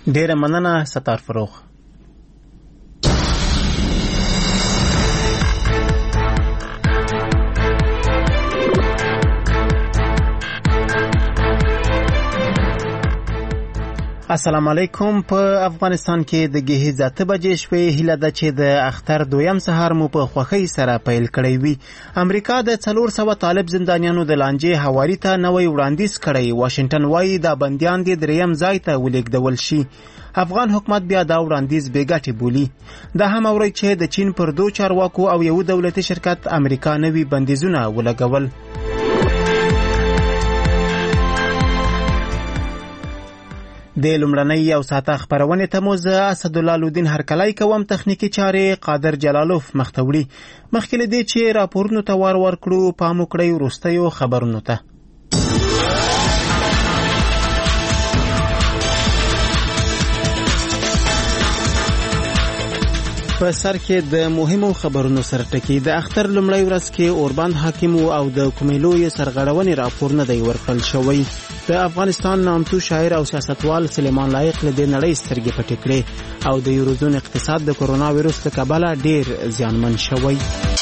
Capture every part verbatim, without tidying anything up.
ډیره مننه ستار فروغ. السلام علیکم. په افغانستان کې د ګهیځ اته بجې شوې. هیله ده چې د اختر دویم سهار مو په خوښۍ سره پیل کړی وي. امریکا د څلور سوه طالب زندانیانو د لانجې هواري ته نوی وړاندیز کړی. واشنگټن وایي دا بندیان دې دریم ځای ته ولېږدول شي. افغان حکومت بیا دا وړاندیز بې ګټې بولي. دا هم اورئ چې د چین پر دوه چارواکو او یو دولتي شرکت امریکا نوي بندیزونه ولګول. د لومړنۍ او ساته خبرونې ته مو زه اسدالله لودین هرکلی کوم. تخنیکي چارې قادر جلالوف مخته وړي. مخکې له دې چې راپورونو ته وار ورکړو پام وکړئ وروستیو خبرونو ته. په سر کې د مهمو خبرونو سره ټکی. د اختر لومړۍ ورځ کې اوربند حاکم او د کومې لویې سرغړونې راپور نه دی ورکړل شوی. د افغانستان نامتو شاعر او سیاستوال سلیمان لایق له دې نړۍ سترګې پټې کړې او د یوروزون اقتصاد د کرونا ویروس له کبله ډیر زیانمن شوی.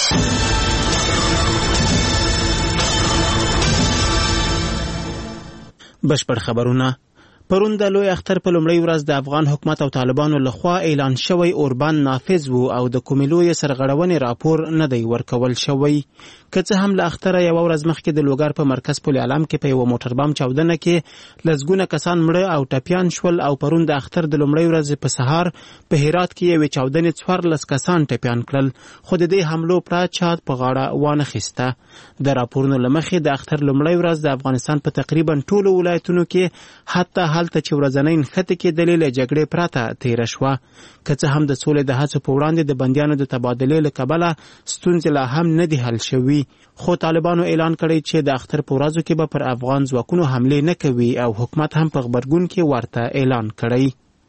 بشپړ خبرونه. پرون د لوی اختر په لومړۍ ورځ د افغان حکومت او طالبانو لخوا اعلان شوی اوربند نافذ وو او د کومې لویې سرغړونې راپور نه دی ورکول شوی. که څه هم له اختره یوه ورځ مخکې د لوګر په مرکز پل علم کې په یوه موټر بم چاودنه کې لسګونه کسان مړه او ټپیان شول او پرون د اختر د لومړۍ ورځې په سهار په هرات کې یوې چاودنې څوارلس کسان ټپیان کړل، خو د دې حملو پړه چا په غاړه وانه خیسته. د راپورونو له مخې د اختر لومړۍ ورځ د افغانستان په تقریبا ټولو ولایتونو کې حتی هلته چې ورځنۍ نښتې کېدلې له جګړې پرته تېره شوه. که څه هم د سولې د هڅو په وړاندې د بندیانو د تبادلې له کبله ستونزې لا هم نه دي حل شوي، خو طالبانو اعلان کړی چې د اختر په ورځو کې به پر افغان ځواکونو حملې نه کوي او حکومت هم په غبرګون کې ورته اعلان کړی.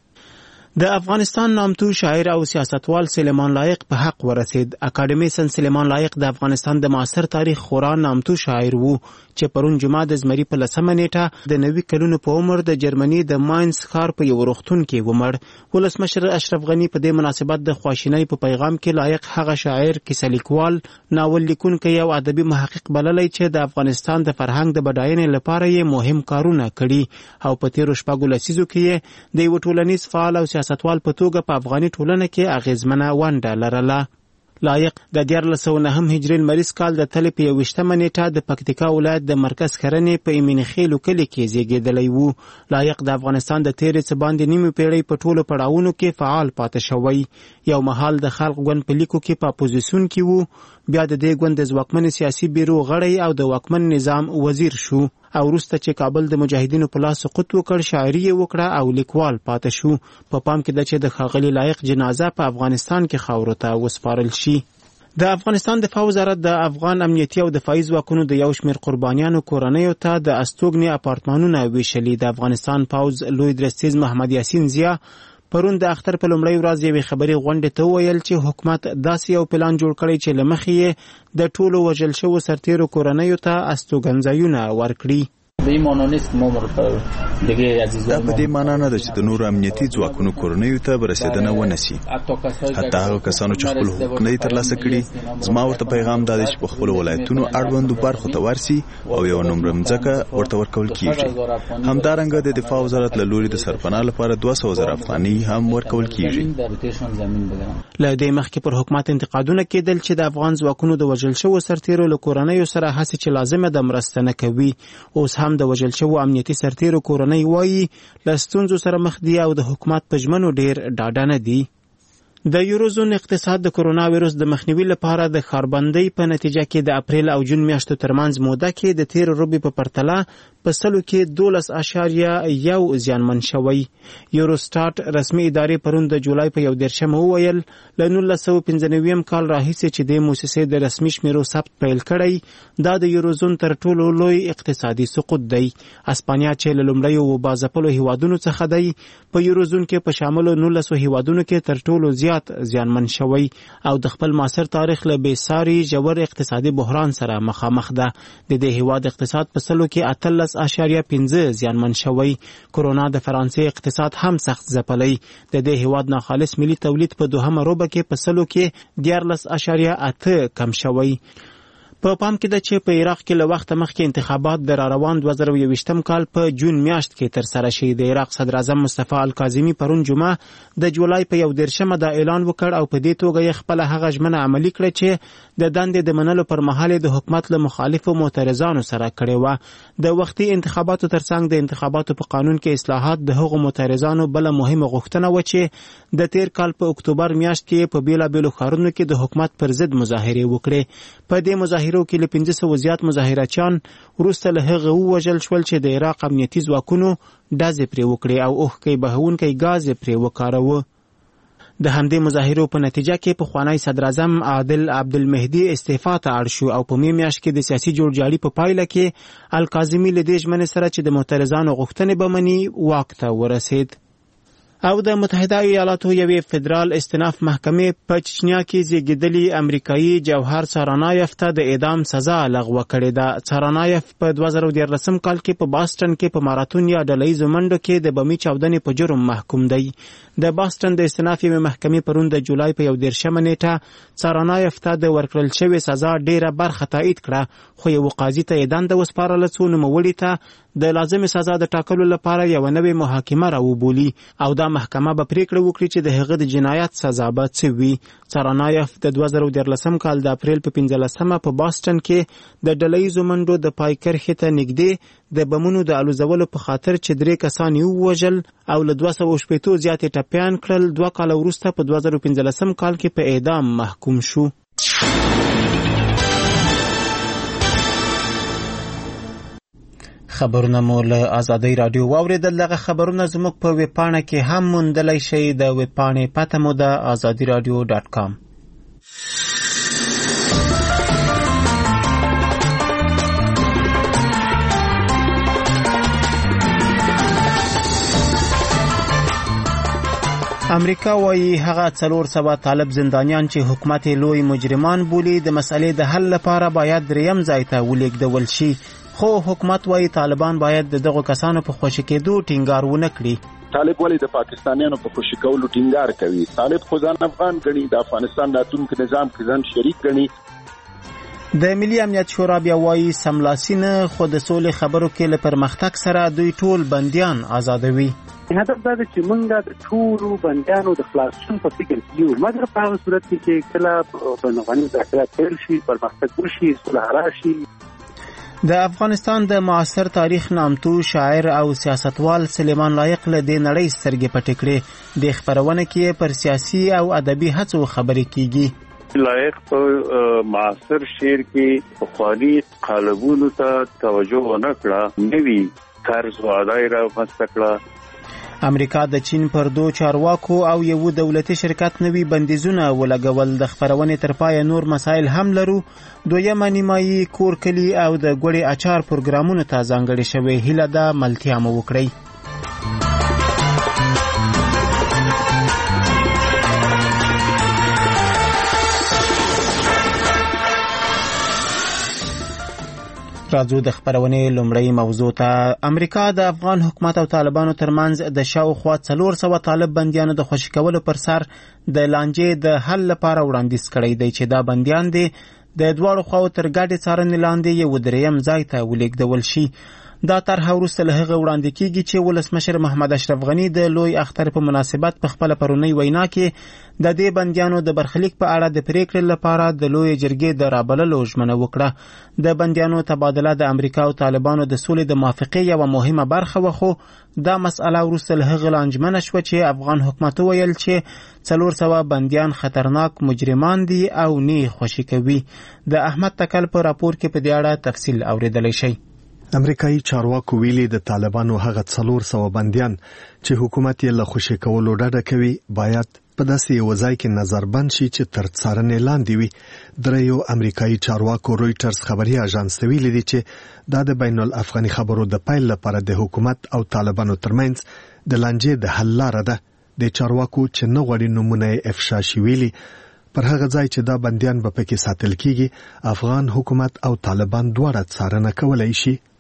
د افغانستان نامتو شاعر او سیاستوال سلیمان لایق په حق ورسید. اکاډمیسن سلیمان لایق د افغانستان د معاصر تاریخ خورا نامتو شاعر وو چې پرون جمعه د زمري په لسمه نیټه د نوي کلونو په عمر د جرمني د ماینز ښار په یو روغتون کې ومړ. ولسمشر اشرف غني په دې مناسبت د خواشینۍ په پیغام کې لایق هغه شاعر، کیسه لیکوال، ناول لیکونکی او ادبي محقق بللی چې د افغانستان د فرهنګ د بډاینې لپاره یې مهم کارونه کړي او په تیرو شپږو لسیزو کې یې د یو ټولنیز فعال او سیاستوال په توګه په افغاني ټولنه کې اغیزمنه ونډه لرله. لایق د دیارلس سوه نهم هجري لمریز کال د تلې په یوویشتمه نیټه د پکتیکا ولایت د مرکز کرنې په ایمنخیلو کلي کې زیږېدلی وو. لایق د افغانستان د تیرې څه باندې نیمې پیړۍ په ټولو پړاوونو کې فعال پاتې شوی. یو مهال د خلق ګوند په لیکو کې په اپوزیسیون کې وو، بیا د دې ګوند د ځواکمن سیاسي بیرو غړی او د واکمن نظام وزیر شو او وروسته چې کابل د مجاهدینو په لاس سقوط وکړ شاعري یې وکړه او لیکوال پاتې شو. په پام کې ده چې د ښاغلي لایق جنازه په افغانستان کې خاورو ته وسپارل شي. د افغانستان دفاع وزارت د افغان امنیتي او دفاعي ځواکونو د یو شمېر قربانیانو کورنیو ته د استوګنې اپارتمانونه ویشلي. د افغانستان پوځ لوی درستیز محمد یاسین زیا پرون د اختر په لومړۍ ورځ یوې خبري غونډې ته وویل چې حکومت داسې یو پلان جوړ کړی چې له مخې یې د ټولو وژل شوو سرتیرو کورنیو ته استوګنځایونه ورکړي. به این معنا نیست که ما دیگه عزیزان دا په دې معنا نه ده چې د نورو امنیتي ځواکونو کورنیو ته به رسېدنه ونسي. حتی هغه کسانو چې خپل حقوق نه دي ترلاسه کړي، زما ورته پیغام دا دی چې په خپلو ولایتونو اړوندو برخو ته ورسي او یوه نومره مځکه ورته ورکول کېږي. همدارنګه د دفاع وزارت له لوري د سرپناه لپاره دوه سوه زره افغانۍ هم ورکول کېږي. له دې مخکې پر حکومت انتقادونه کېدل چې د افغان ځواکونو د وژل شوو سرتیرو له کورنیو سره هڅې چې لازمه ده مرسته نه کوي. اوس هم د وژل شوو امنیتي سرتیرو کورنۍ وایي له ستونزو سره مخ دي او د حکومت په ژمنو ډیر ډاډه نه دي. د یوروزون اقتصاد د کرونا ویروس د مخنیوي لپاره د ښاربندۍ په نتیجه کې د اپریل او جون میاشتو ترمنځ موده کې د تیر روبي په پرتله په سلو کې دولس اشاریه یو زیانمن شوی. یوروسټاټ رسمي ادارې پرون د جولای په یو دېرشمه وویل له نولس سوه پنځه نوي کال راهیسې چې د موسسې د رسمي شمیرو ثبت پیل کړی دا د یوروزون تر ټولو لوی اقتصادي سقوط دی. اسپانیا چې له لومړیو وبازپلو هیوادونو څخه دی په یوروزون کې په شاملو نولسو هیوادونو کې تر ټولو زیات زیانمن شوی او د خپل معاصر تاریخ له بې ساري ژور اقتصادي بحران سره مخامخ ده. د دې هیواد اقتصاد په سلو کې اتلس دیارلس اعشاریه پنځه زیانمن شوی. کرونا د فرانسې اقتصاد هم سخت ځپلی. د دې هیواد ناخالص ملي تولید په دوهمه روبه کې په سلو کې دیارلس اعشاریه اته کم شوی. په پام کې ده چې په عراق کې له وخته مخکې انتخابات د راروان دوه زره یوویشتم کال په جون میاشت کې ترسره شي. د عراق صدر اعظم مصطفی الکاظمي پرون جمعه د جولای په یو دېرشمه دا اعلان وکړ او په دې توګه یې خپله هغه ژمنه عملي کړه چې د دندې د منلو پر مهال د حکومت له مخالفو معترضانو سره کړې وه. د وختي انتخاباتو ترڅنګ د انتخاباتو په قانون کې اصلاحات د هغو معترضانو بله مهمه غوښتنه وه چې د تیر کال په اکتوبر میاشت کې په بیلابیلو ښارونو کې د حکومت پر ضد مظاهرې وکړې. په دې مظاهرو کې له پنځه سوه زیات مظاهرچیان وروسته له هغه ووژل شول چې د عراق امنیتي ځواکونو ډزې پرې وکړې او اوښکې بهونکی ګاز یې پرې وکاروه. د همدې مظاهرو په نتیجه کې پخوانی صدر اعظم عادل عبدالمهدي استعفا ته اړ شو او په مې میاشت کې د سیاسي جوړجاړي په پایله کې الکاظمي له دې ژمنې سره چې د معترضانو غوښتنې به مني واک ته ورسید. او د متحده ایالاتو یوې فدرال استناف محکمې په چچنیا کې زیږیدلي امریکایي جوهر سارانایف ته د اعدام سزا لغوه کړې ده. سارانایف په دوه زره دیارلسم کال کې په باستن کې په ماراتون یا ډلهییزو منډو کې د بمي چاودنې په جرم محکوم دی. د باستن د استناف یوې محکمې پرون د جولای په یو دېرشمه نیټه سارانایف ته د ورکړل شوې سزا ډیره برخه تایید کړه، خو یو قاضي ته یې دنده وسپارله څو نوموړي ته د لازمې سزا د ټاکلو لپاره یوه نوې محاکمه راوبولي او دا محکمه به پریکړه وکړي چې د هغه د جنایت سزا به څه وي. سارانایف د دوه زره دیارلسم کال د اپریل په پنځلسمه په باستن کې د ډلهییزو منډو د پای کرښې ته نږدې د بمونو د الوزولو په خاطر چې درې کسان یې ووژل او له دوه سوه شپېتو زیاتې ټپیان کړل. دوه کاله وروسته په دوه زره پنځلسم کال کې په اعدام محکوم شو. خبرونه مو له آزادۍ راډیو واورېدل. دغه خبرونه زموږ په ویبپاڼه کې هم موندلی شئ. د ویبپاڼې پته مو ده آزادي راډیو ډاټ کام. امریکا وایي هغه څلور سوه طالب زندانیان چې حکومت یې لوی مجرمان بولي د مسئلې د حل لپاره باید دریم ځای ته ولېږدول شي، خو حکومت وایي طالبان باید د دغو کسانو په خوشي کېدو ټینګار ونه کړي. طالب ولی د پاکستانیانو په خوشي کولو ټینګار کوي. طالب خو ځان افغان ګڼي، د افغانستان راتلونکي نظام کې ځان شریک ګڼي. د ملي امنیت شورا بیا وایي سملاسي نه، خو د سولې خبرو کې له پرمختګ سره دوی ټول بندیان آزادوي. هدف دا دی چې موږ د ټولو بندیانو د خلاصون په فکر کې یو، مګر په هغه صورت کې چې کله بین الافغاني مذاکرات پیل شي، پرمختګ وشي، صلح راشي. د افغانستان د معاصر تاریخ نامتو شاعر او سیاستوال سلیمان لایق له دې نړۍ سترګې پټې کړې. د خپرونه کې پر سیاسي او ادبي هڅو خبرې کیږي. لایق په معاصر شعر کې پخواني قالبونو ته توجه ونه کړه، نوي طرز و ادای را رامنځته کړه. امریکا د چین پر دو چارواکو او یو دولتي شرکت نوي بندیزونه ولګول. د خپرونې تر پایه نور مسایل هم لرو. دویمه نیمایي کور کلي او د ګوړې اچار پروګرامونو ته ځانګړې شوې. هیله ده ملتیا مو وکړئ. راځو د خبرونې لومړی موضوع ته. امریکا د افغان حکومت او طالبانو ترمنځ د شاوخوا څلور سوه طالب بندیانو د خوشي کولو پر سر د لانجې د حل لپاره وړاندیز کړی دی چې دا بندیان دي د دواړو خواو تر ګډې څارنې لاندې یو دریم ځای ته ولېږدول شي. دا طرحه وروسته له هغه وړاندې کیږي چې ولسمشر محمد اشرف غني د لوی اختر په مناسبت په خپله پرونۍ وینا کې د دې بندیانو د برخلیک په اړه د پریکړې لپاره د لوی جرګې د رابللو ژمنه وکړه. د بندیانو تبادله د امریکا او طالبانو د سولې د موافقې یوه مهمه برخه وه، خو دا مسئله وروسته له هغه لانجمنه شوه چې افغان حکومت وویل چې څلور سوه بندیان خطرناک مجرمان دي او نه خوشي کوي. د احمد تکل په راپور کې په دې اړه تفصیل اوریدلی شئ. امریکایي چارواکو ویلي د طالبانو هغه څلور سوه بندیان چې حکومت یې له خوشي کولو ډډه کوي باید په داسې یو ځای کې نظربند شي چې تر څارنې لاندې وي. دریو امریکایي چارواکو رویټرز خبري اژانس ته ویلي دي چې دا د بین الافغاني خبرو د پیل لپاره د حکومت او طالبانو ترمنځ د لانجې د حل لاره ده. د چارواکو چې نه غواړي نومونه یې افشا شي ویلي پر هغه ځای چې دا بندیان به پکې ساتل کیږي افغان حکومت او طالبان دواړه څارنه کولی شي.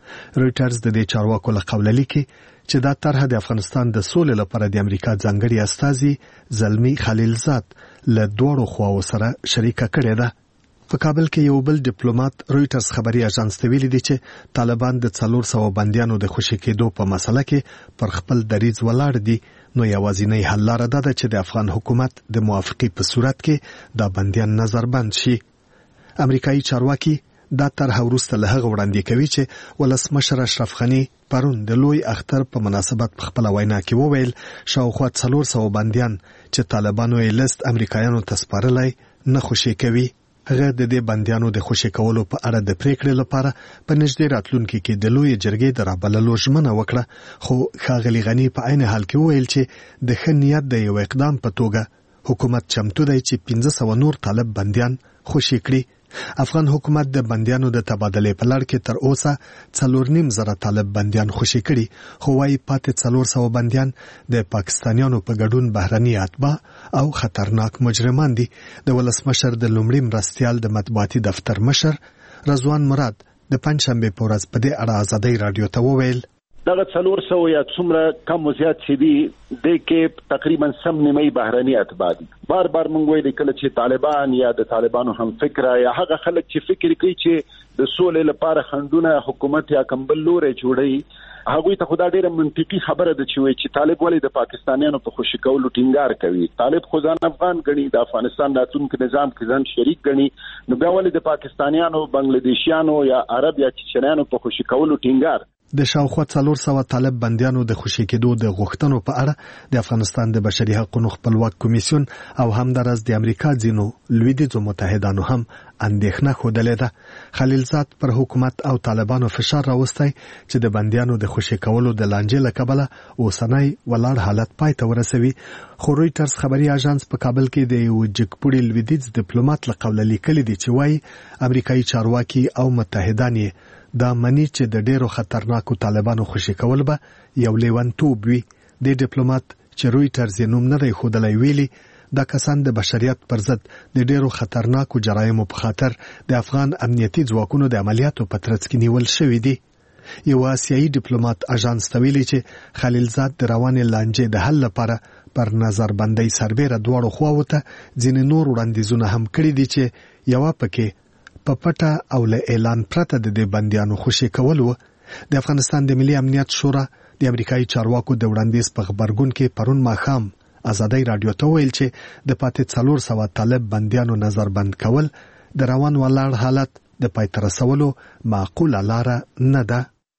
رويټرز د دې چارواکو له قوله لیکي چې دا طرح د افغانستان د سولې لپاره د امریکا ځانګړي استازي زلمی خلیلزاد له دوړو خواو سره شریکه کړې ده. په کابل کې یو بل ډیپلوماټ رويټرز خبري اژانس ته ویلي دی چې طالبان د څلور سوه بندیانو د خوشي کېدو په مسله کې پر خپل دریځ ولاړ دي، نو یوازینی حل لاره ده چې د افغان حکومت د موافقې په صورت کې دا بندیان نظربند شي. امریکایي چارواکي دا طرح وروسته له هغه وړاندې کوي چې ولسمشر اشرف غني پرون د لوی اختر په مناسبت په خپل وینا کې وویل شاوخوا څلور سوه بندیان چې طالبانو یې لیست امریکایانو ته سپارلی نه خوشي کوي. هغه د دې بندیانو د خوشي کولو په اړه د پریکړې لپاره په نږدې راتلونکي کې د لوی جرګې د رابللو ژمنه وکړه، خو ښاغلي غني په عین حال کې وویل چې د ښه نیت د یو اقدام په توګه حکومت چمتو دی چې پنځه سوه نور طالب بندیان خوشي کړي. افغان حکومت د بندیانو د تبادلې په لړ کې تر اوسه څلور نیم زره طالب بندیان خوشي کړي، خو وايي پاتې څلور سوه بندیان د پاکستانیانو په ګډون بهرني اتباع او خطرناک مجرمان دي. د ولسمشر د لومړي مرستیال د مطبوعاتي دفتر مشر رضوان مراد د پنځشنبه په ورځ په دې اړه ازادۍ رادیو ته وویل دغه څلور سوه یا څومره کم زیات چې دي د کې تقریبا سم نیمه بهرني اتباع دي. بار بار مونږ وایي کله چې طالبان یا د طالبانو هم فکر یا هغه خلک چې فکر کوي چې د سولې لپاره خندونه حکومت یا کمبل لوري جوړي، هغه ته خدا ډیره منطقي خبره ده چې وایي چې طالب ولې د پاکستانیانو په خوشی کولو ټینګار کوي. طالب خو ځان افغان ګڼي، د افغانستان راتلونکي نظام کې ځان شریک ګڼي، نو بیا ولې د پاکستانیانو بنگلاديشیانو یا عرب یا چچنیانو په خوشی کولو ټینګار. د شاوخوا څلور سوه طالب بندیانو د خوشي کېدو د غوښتنو په اړه د افغانستان د بشري حقوقو خپلواک کمیسیون او همدارس د امریکا ځینو لویدیځو متحدانو هم اندېښنه ښودلې ده. خلیلزاد پر حکومت او طالبانو فشار راوستی چې د بندیانو د خوشي کولو د لانجې له کبله اوسنی ولاړ حالت پای ته ورسوي، خو رويټرز خبري اژانس په کابل کې د یو جګپوړي لویدیځ ډیپلوماټ له قوله لیکلي دي چې وايي امریکایي چارواکي او متحدان یې دا منی چې د ډیرو خطرناکو طالبانو خوشي کول به یو لیونتوب وي. د ډیپلوماټ چې رويټرز یې نوم نه دی ښودلی ویلي دا کسان د بشریت پر ضد د ډیرو خطرناکو جرایمو په خاطر د افغان امنیتي ځواکونو د عملیاتو په ترڅ کې نیول شوي دي. یو آسیایي ډیپلوماټ اژانس ته ویلي چې خلیلزاد د روانې لانجې د حل لپاره پر نظربندۍ سربیره دواړو خواوو ته ځینې نور وړاندیزونه هم کړي دي چې یوه پکې په پټه او له اعلان پرته د دې بندیانو خوشي کول و. د افغانستان د ملي امنیت شورا د امریکایي چارواکو د وړاندیز په خبرګون کې پرون ماښام ازادۍ رادیو ته ویل چې د پاتې څلور سوه طالب بندیانو نظربند کول د روان ولاړ حالت د پای ته رسولو معقوله لاره نه ده.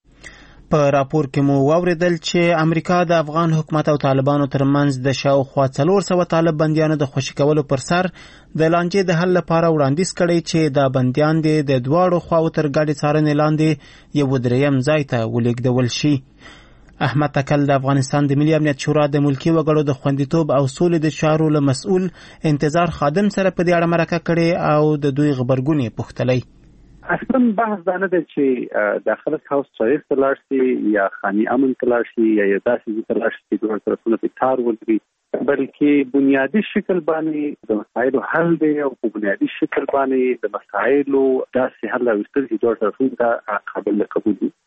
په راپور کې مو واوریدل چې امریکا د افغان حکومت او طالبانو ترمنځ د شاوخوا څلور سوه طالب بندیانو د خوشي کولو پر سر د لانجې د حل لپاره وړاندیز کړی چې دا بندیان د دواړو خواو تر ګډې څارنې لاندې یو دریم ځای ته ولېږدول شي. احمد تکل د افغانستان د ملي امنیت شورا د ملکي وګړو د خوندیتوب او سولې د چارو له مسؤل انتظار خادم سره په دې اړه مرکه کړې او د دوی غبرګون یې پوښتلی. اصلا بحث دا نه دی چې داخله هاوس چارج ته لاړ شي یا خاني امن ته لاړ شي یا یو داسې ځای ته لاړ شي چې دوه طرفونه پرې تار ولري، بلکې بنیادي شکل باندې د مسایلو حل دی او په بنیادي شکل باندې د مسایلو داسې حل راوستل چې دوه طرفونه ته قابل قبول دي.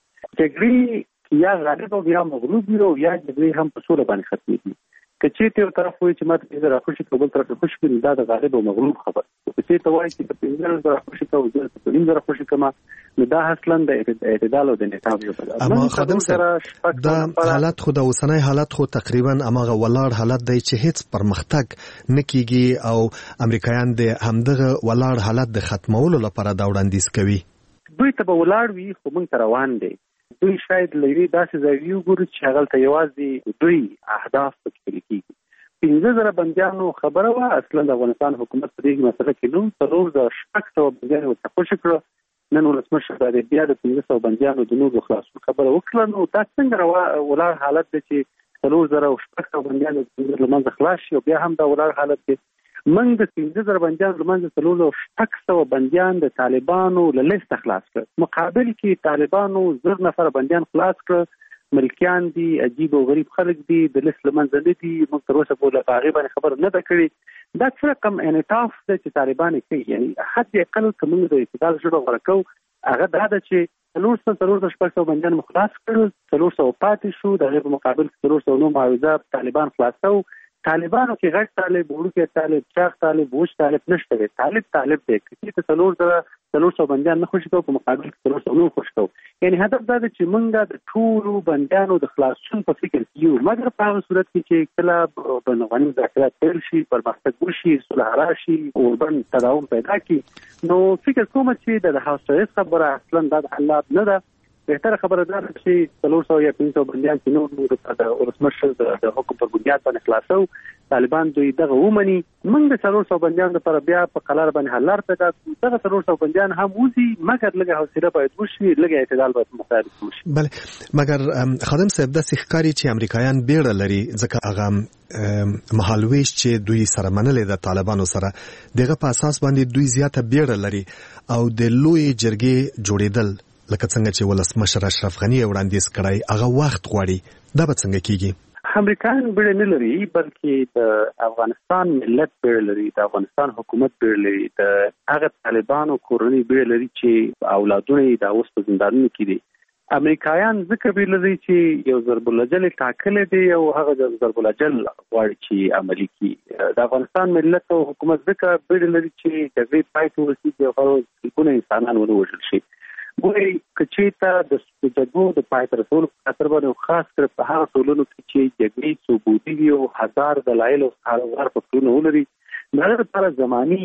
جګړې یا غالب او یا مغلوب وي او یا جګړې هم په سوله باندې ختمېږي. که چېرته یو طرف وایي چې ما ته پنځه راخوشي کړه بل طرف ته خوشي کړي، دا د غالب او مغلوب خبر. که چېرته وایي چې په پنځه زره راخوشي کړه او زه په نیم زره خوشي کړم، نو دا اصلا د اعتدال او د نظام یو بل. اما خادم صاحب دا حالت خو د اوسنۍ حالت خو تقریبا امغه ولاړ حالت دی چې هیڅ پرمختګ نه کیږي او امریکایان د همدغه ولاړ حالت د ختمولو لپاره دا وړاندیز کوي. دوی ته به ولاړ وي خو موږ ته روان دی. دوی شاید لري داسې ځای وګوري چې هغه ته یوازې دوی اهداف پکې لیکيږي. پنځه زره بندیانو خبره وه، اصلا د افغانستان حکومت په دې مسله کې نو څلور زره شپږ سوه بندیان ورته خوشي کړه. نن ولسمشر باندې بیا د پنځه سوه بندیانو د نورو خلاصون خبره وکړه. نو دا څنګه ولاړ حالت دی چې څلور زره او شپږ سوه بندیان له منځه خلاص شي او بیا هم دا ولاړ حالت دی. موږ د پنځه زره بندیانو له منځه څلور زره او شپږ سوه بندیان د طالبانو له لیسته خلاص کړه. مقابل کې طالبانو زر نفره بندیان خلاص کړه. ملکیان دي، عجیب او غریب خلک دي، د لیست له منځه نه دي. موږ تر اوسه پورې په هغې باندې خبره نه ده کړې. دا څه رقم انعطاف دی چې طالبان یې کوي. یعنې حد اقل که موږ د اعتدال ژبه غوره کوو هغه دا ده چې څلور سوه څلور سوه شپږ سوه بندیان خلاص کړل، څلور سوه پاتې شو. د هغې په مقابل کې څلور سوه نوي معاوضه طالبان خلاصو. طالبانو کې غټ طالب، وړوکی طالب، چاغ طالب، وچ طالب نشته دی. طالب طالب دی. که ته څلور زره څلور سوه بندیان نه خوشي کوو، په مقابل کې څلور سوه نوي خوشي کوو. یعنې هدف دا دی چې موږ د ټولو بندیانو د خلاصون په فکر کې یو، مګر په هغه صورت کې چې کله بین افغاني مذاکرات پیل شي، پرمختګ وشي، صلح راشي، اوربند تداوم پیدا کړي، نو فکر کوم چې د هاوسایز خبره اصلا دا د حالات نه ده. بهتره خبره ده چې څلور سوه یا پنځه سوه بندیان چې نور د ولسمشر د حکم پر بنیاد باندې خلاصو، طالبان دوی دغه ومني. موږ د څلور سوه بندیانو لپاره بیا په قرار باندې حل لار پیدا کړو. دغه څلور سوه بندیان هم وځي، مګر لږه حوصله باید وشي، لږه اعتدال باید مختار وشي. بله، مګر خادم صاحب داسې ښکاري چې امریکایان بیړه لري، ځکه هغه مهالویش چې دوی سره منلې د طالبانو سره دغه په اساس باندې دوی زیاته بیړه لري او د لوی جرګې جوړېدل لکه څنګه چې ولسمشر اشرف غني وړاندیز کړی هغه وخت غواړي. دا به څنګه کیږي؟ امریکایان بیړه نه لري، بلکې د افغانستان ملت بیړه لري، د افغانستان حکومت بیړه لري، د هغه طالبانو کورنۍ بیړه لري چې اولادونه یې دا اوس په زندانونو کې دي. امریکایان ځکه بیړه لري چې یو ضرب الجل ټاکلی دی او هغه ضرب الجل غواړي چې عملي کړي. د افغانستان ملت او حکومت ځکه بیړه لري چې جګړې پای ته ورسېږي او هغه سلګونه انسانان ونه وژل شي. ګورئ، که چېرته د جګړو د پای ته رسولو په خاطر باندې، خاص کر په هغه ټولنو کې چې جګړې ثبوتي وي او هزار دلایل او هزار فکرونه ولري، د هغه لپاره زماني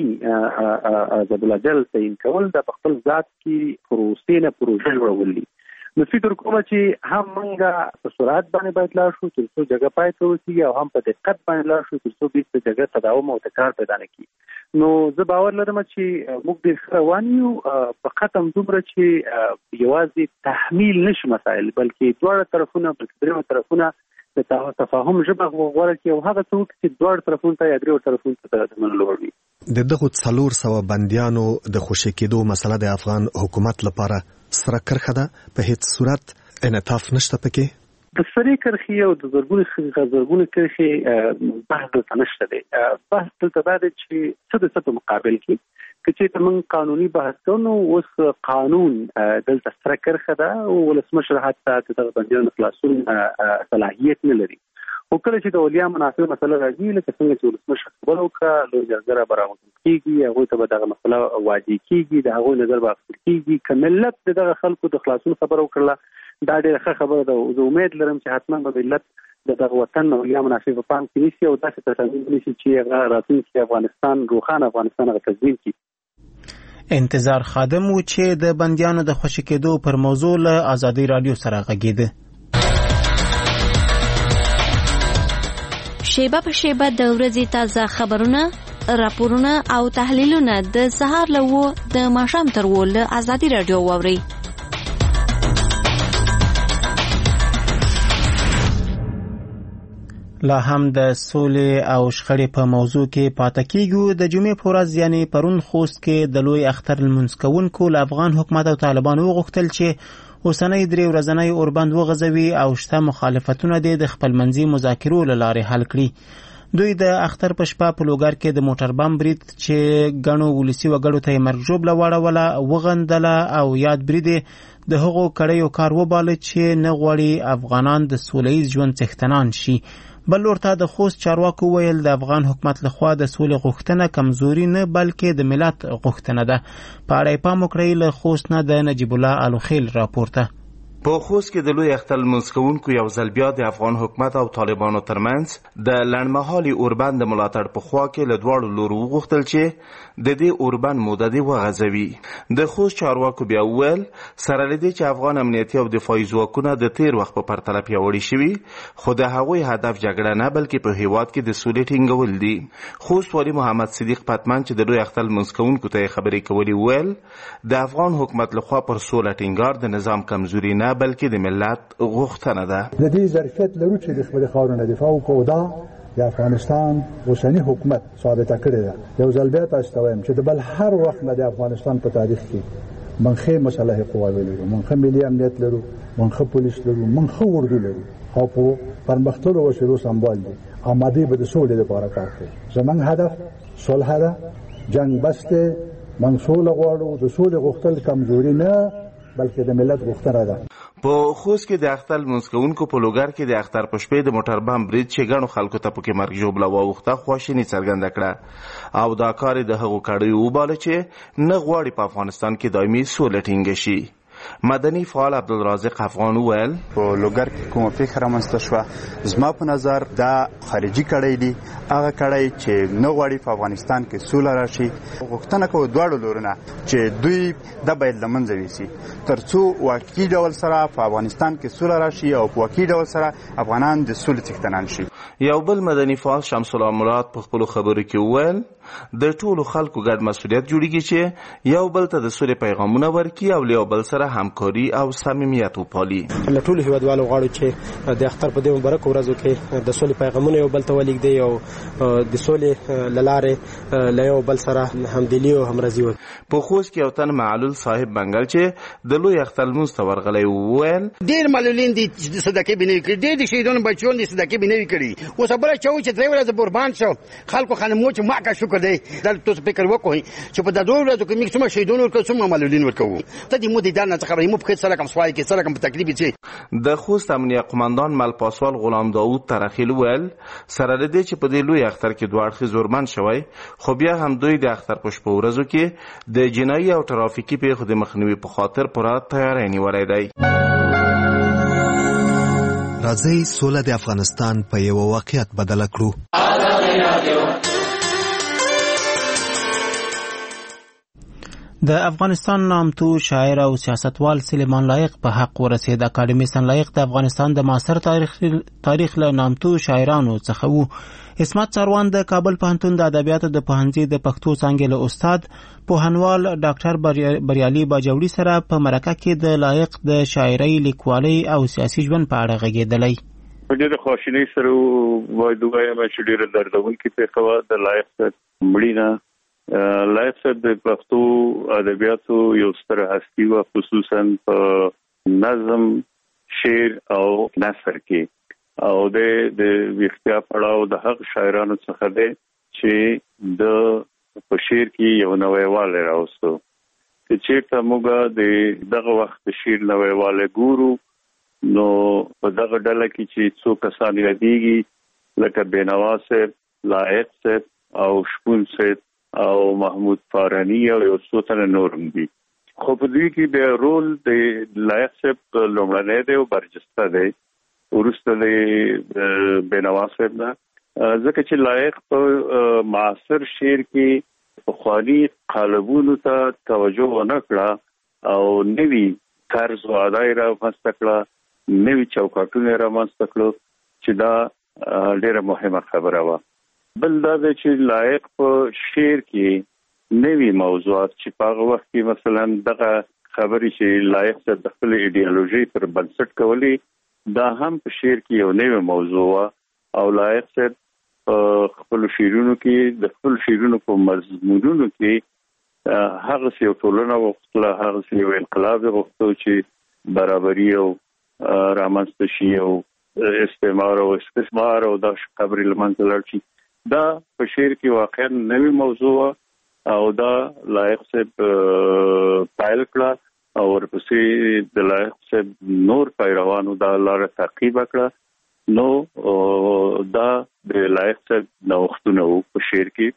ضرب الجل تعیین کول د په خپل ذات کې پروسې نه پروژه جوړول دي. نو فکر کوم چې هم موږ په سرعت باندې باید لاړ شو تر څو جګړه پای ته ورسېږي او هم په دقت باندې لاړ شو تر څو بیرته جګړه تداوم او تکرار پیدا نه کړي. نو زه باور لرم چې موږ ډېر ښه روان یو، په ختم دومره چې یوازې تحمیل نشي مسایل، بلکې دواړه طرفونه بلکې درېیمه طرفونه د تفاهم ژبه غوره کړي او هغه څه وکړي چې دواړه طرفونه ته یا درېیو طرفونو ته د منلو وړ وي. د دغو څلور سوه بندیانو د خوشي کېدو مسله د افغان حکومت لپاره سره کرښه ده، په هیڅ صورت انعطاف نشته پکې. د سرې کرښې او د زرګونو زرګونو کرښې بحث دلته نشته دی. بحث دلته دا دی چې څه د څه په مقابل کې که چېرته موږ قانوني بحث کوو، نو اوس قانون دلته سره کرښه ده او ولسمشر حتی د دغه بندیانو خلاصون صلاحیت نه لري. خو کله چې د اولیا منافع مسله راځي، لکه څنګه چې ولسمشر خبره وکړه، لویه جرګه رابراغوتل کېږي، هغوی ته به دغه مسله واجع کېږي، د هغوی نظر به اخیستل کېږي. که ملت د دغه خلکو د خلاصون خبره وکړله، دا ډېره ښه خبره ده. زه امید لرم چې حتما به ملت د دغه وطن اولیا منافع په پام کې نیسي او داسې تصمیم ونیسي چې هغه راتلونکي افغانستان روښانه افغانستان هغه تضمین کړي. انتظار خادم و چې د بندیانو د خوشي کېدو پر موضوع له ازادي رادیو سره غږېده. شیبه په شیبه د ورځې تازه خبرونه، راپورونه او تحلیلونه د سهار له و د ماښام تر و له ازادي رادیو واورئ. لا هم د سولې او شخړې په موضوع کې پاتې کېږو. د جمعې په ورځ یعنې پرون خوست کې د لوی اختر لمونځ کوونکو له افغان حکومت او طالبانو وغوښتل چې اوسنۍ درې ورځنۍ اوربند وغځوي او شته مخالفتونه دې د خپلمنځي مذاکرو له لارې حل کړي. دوی د اختر په شپه په لوګر کې د موټر بم برید چې ګڼو ولسي وګړو ته یې مرګ ژوبله واړوله وغندله او یاد برید د هغو کړیو کار وباله چې نه غواړي افغانان د سوله ییز ژوند څښتنان شي. بل لورته د خوست چارواکو ویل د افغان حکومت لخوا د سولې غوښتنه کمزوري نه بلکې د ملت غوښتنه ده. په اړه یې پام وکړئ. له خوست نه د نجیب الله الوخیل راپورته. په خوست کې د لوی اختر لمونځ کوونکو یو ځل بیا د افغان حکومت او طالبانو ترمنځ د لنډمهالي اوربند د ملاتړ په خوا کې له دواړو لورو وغوښتل چې د دې اوربند مودې وغځوي. د خوست چارواکو بیا وویل سره له دې چې افغان امنیتي او دفاعي ځواکونه د تیر وخت په پرتله پیاوړي شوي، خو د هغوی هدف جګړه نه بلکې په هیواد کې د سولې ټینګول دي. خوست والي محمد صدیق پتمن چې د لوی اختر لمونځ کوونکو ته خبرې کولې وویل د افغان حکومت لخوا پر سوله ټینګار د نظام کمزوري نه بلکې د ملت غوښتنه ده. د دې ظرفیت لرو چې د خپل خاورې دفاع وکړو. دا د افغانستان اوسنی حکومت ثابته کړې ده. یو ځل بیا تاسو ته وایم چې د بل هر وخت نه د افغانستان په تاریخ کې منخه مسلح قواوی لرو، منخه ملي امنیت لرو، منخه پولیس لرو، منخه اردو لرو. خو په پرمختللو وسیلو سمبال دي. آماده به د سولې لپاره کار کوي. زموږ هدف صلح ده، جنگ بسته، منصول غواړو. د سولې غوښتل کمزوري نه بلکې د ملت غوښتنه ده. په خوست کې د اختر لمونځ کوونکو په لوګر کې د اختر په شپې د موټر بم برید چې ګڼو خلکو ته پکې مرګ ژوبله واوښته خواشیني څرګنده کړه او دا کار د هغو کړیو وباله چې نه غواړي په افغانستان کې دایمي سوله ټینګه شي. مدني فعال عبدالرازق افغان وویل په لوګر کې کومه پیښه رامنځته شوه زما په نظر دا خارجي کړی دی هغه کړی چې نه غواړي په افغانستان کې سوله راشي. غوښتنه کوو دواړو لورونه چې دوی دا باید له منځه یوسي تر څو واقعي ډول سره په افغانستان کې سوله راشي او په واقعي ډول سره افغانان د سولې څښتنان شي. یو بل مدني فعال شمس الله مراد په خپلو خبرو کې وویل د ټولو خلکو ګډ مسؤلیت جوړیږي چې یو بل ته د سولې پیغامونه ورکړي او له یو بل سره همکاري او صمیمیت وپالي. له ټولو هیوادوالو غواړو چې د اختر په دې مبارکو ورځو کې د سولې پیغامونه یو بل ته ولېږدي او د سولې له لارې له یو بل سره همدلي او همرازي وکړي. په خوست کې یو تن معلول صاحب بنګل چې د لوی اختر لمونځ ته ورغلی وویل ډېر معلولین دي چې صدقې به نه وي کړي ډېر د شهیدانو بچیان دي صدقې به نه وي کړي. اوس خبره چې وایي چې درې ورځې قربان شو خلکو خانمو چې ما کا شکر دی دا تاسو فکر وکړئ چې په دا دوه ورځو کې موږ څومره شهیدان ورکړو څومره معلولین ورکوو. ته دې مو دې دا نه څه خبرې مو په سره کوم سوال کې سره کوم تکلیف چې د خوست امنیه قماندان مل پاسوال غلام داوود ترخیل ویل سره دې چې په دې لوی اختر کې دوه اړخیز زورمن شوی خو بیا هم دوی د اختر په شپه ورځو کې د جنایي او ترافیکي پیښو د مخنیوي په خاطر پوره تیاری نیولی دی. راځئ سوله د افغانستان په یو واقعیت بدله کړو. د افغانستان نامتو شاعر او سیاستوال سلیمان لایق په حق ورسید. اکاډمیسن لایق د افغانستان د معاصر تاریخ تاریخ له نامتو شاعرانو څخه وو. اسمت سروان د کابل پوهنتون د ادبیاتو د پوهنځي د پښتو څانګې له استاد پوهنوال ډاکټر بریالي باجوړي سره په مرکه کې د لایق د شاعرۍ لیکوالۍ او سیاسي ژوند په اړه غږېدلی. په ډېره خواشینۍ سره باید ووایم چې ډېره دردونکې پیښه وه د لایق صاحب مړینه. لایق صاحب د پښتو ادبیاتو یو ستر هستي وه خصوصا په نظم شعر او نثر کې او د ویښتیا پړاو د هغه شاعرانو څخه دی چې د په شعر کې یو نوی والی راوستو. که چېرته موږ د دغه وخت د شعر نوی والی ګورو نو په دغه ډله کې چې څو کسان یادېږي لکه بینوا صاحب لایق صاحب او شپون صاحب او محمود فارانی او یو څو تنه نور هم دي. خو په دوی کې د رول د لایق صاحب لومړنی دی او برجسته دی وروسته د بینوا صاحب نه ځکه چې لایق په معاصر شعر کې پخواني قالبونو ته توجه ونه کړه او نوي طرز و ادای رامنځته کړه نوي چوکاټونه رامنځته کړو چې دا ډېره مهمه خبره وه. بل دا دی چې لایق په شعر کې نوي موضوعات چې په هغه وخت کې مثلا دغه خبرې چې لایق صاحب د خپل ایډیالوژي پر بنسټ کولې دا هم په شعر کې یو نوی موضوع وه او لایق صاحب په خپلو شعرونو کې د خپل شعرونو په مضمونونو کې هغسې یو ټولنه غوښتله هغسې یو انقلاب یې غوښتو چې برابري او رامنځته شي او استعمار او استثمار او دا خبرې له منځه لاړ شي. دا په شعر کې واقعا نوی موضوع او دا لایق صاحب پایل کړه او ورپسې د لایق صاحب نور پیروانو دا لاره تعقیب کړه نو دا د لایق صاحب نوښتونه وو په شعر کې.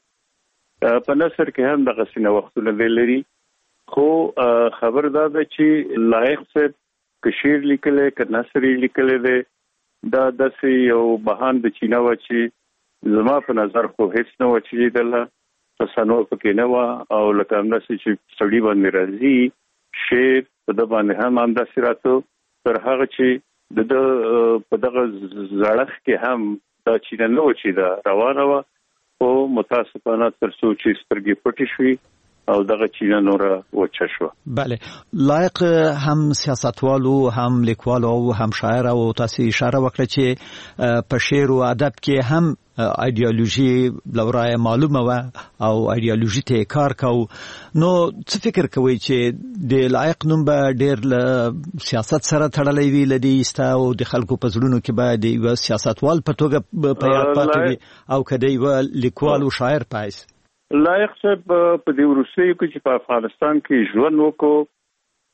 په نثر کې هم دغسې نوښتونه دی لري خو خبر دا ده چې لایق صاحب که شعر لیکلی که نثر یې لیکلی دی دا داسې یو بهان د چینه وه چې زما په نظر خو هیڅ نه وه چې لیدله تصنع پکې نه وه او لکه همداسې چې سړي باندې راځي شعر په ده باندې هم همداسې راته تر هغه چې د ده په دغه زړښت کې هم دا چینه نه وه چې دا روانه وه خو متاسفانه تر څو چې سترګې پټې شوې او دغه چینه نوره وچه شوه. بله لایق هم سیاستوالو هم لیکوالو او هم شاعر او تاسې اشاره وکړه چې په شعر او ادب کې هم ایدئولوژي لورای معلومه و او ایدئولوژي ته کار کو نو څه فکر کوي چې د لایق نوم به ډېر له سیاست سره تړلی وي له دې ایسته او د خلکو په زړونو کې به د یوه سیاستوال په توګه په یاد پاتې وي او که د یوه لیکوال او شاعر په حیث. لایق صاحب په دې وروستیو کې چې په افغانستان کې ژوند وکړو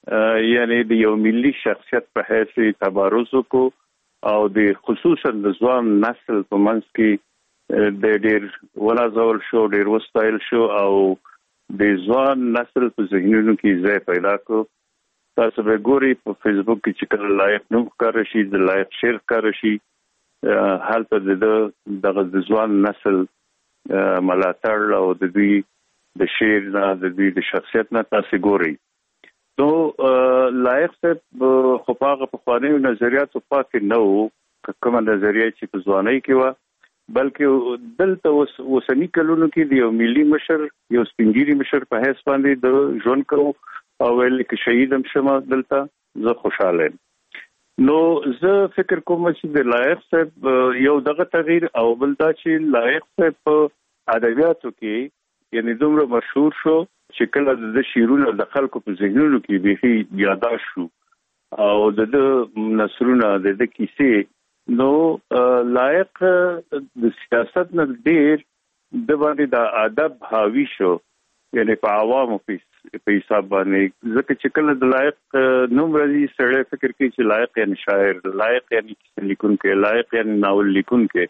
یعنی د یو ملي شخصیت په حیث تبارز وکړو او د خصوصا د ځوان نسل په منځ کې د ډېر ولازول شو ډېر وستایل شو او د ځوان نسل په ذهنونو کې ځای پیدا کړو. تاسو به ګورئ په فیسبوک کې چې کله لایق نوم ښکاره شي د لایق شعر ښکاره شي هلته د دغه د ځوان نسل ملاتړ او د دوی د شعر نه د دوی د شخصیت نه تاسو ګورئ. نو لایق صاحب خو په هغه پخوانیو نظریاتو پاتې نه و کومه نظریه چې په ځوانۍ کې وه بلکې دلته اوسني کلونو کې د یو ملي مشر یو سپینګیري مشر په حیث باندې د ژوند کوو او ویل کې شهید هم شمه دلته زه خوشحاله یم. نو زه فکر کوم چې د لایق صاحب یو دغه تغییر او بل دا چې لایق صاحب په ادبیاتو کې یعنی دومره مشهور شو چې کله د شعرونو د خلکو په ذهنونو کې بیخي یاداشت شو او د نثرونه د کیسې نو لایق د سیاست نه ډېر د باندې د ادب حاوی شو یعنی په عوامو په حساب باندې ځکه چې کله د لایق نوم راځي سړی فکر کوي چې لایق یعنی شاعر لایق یعنی کیسه لیکونکی لایق یعنی ناول لیکونکی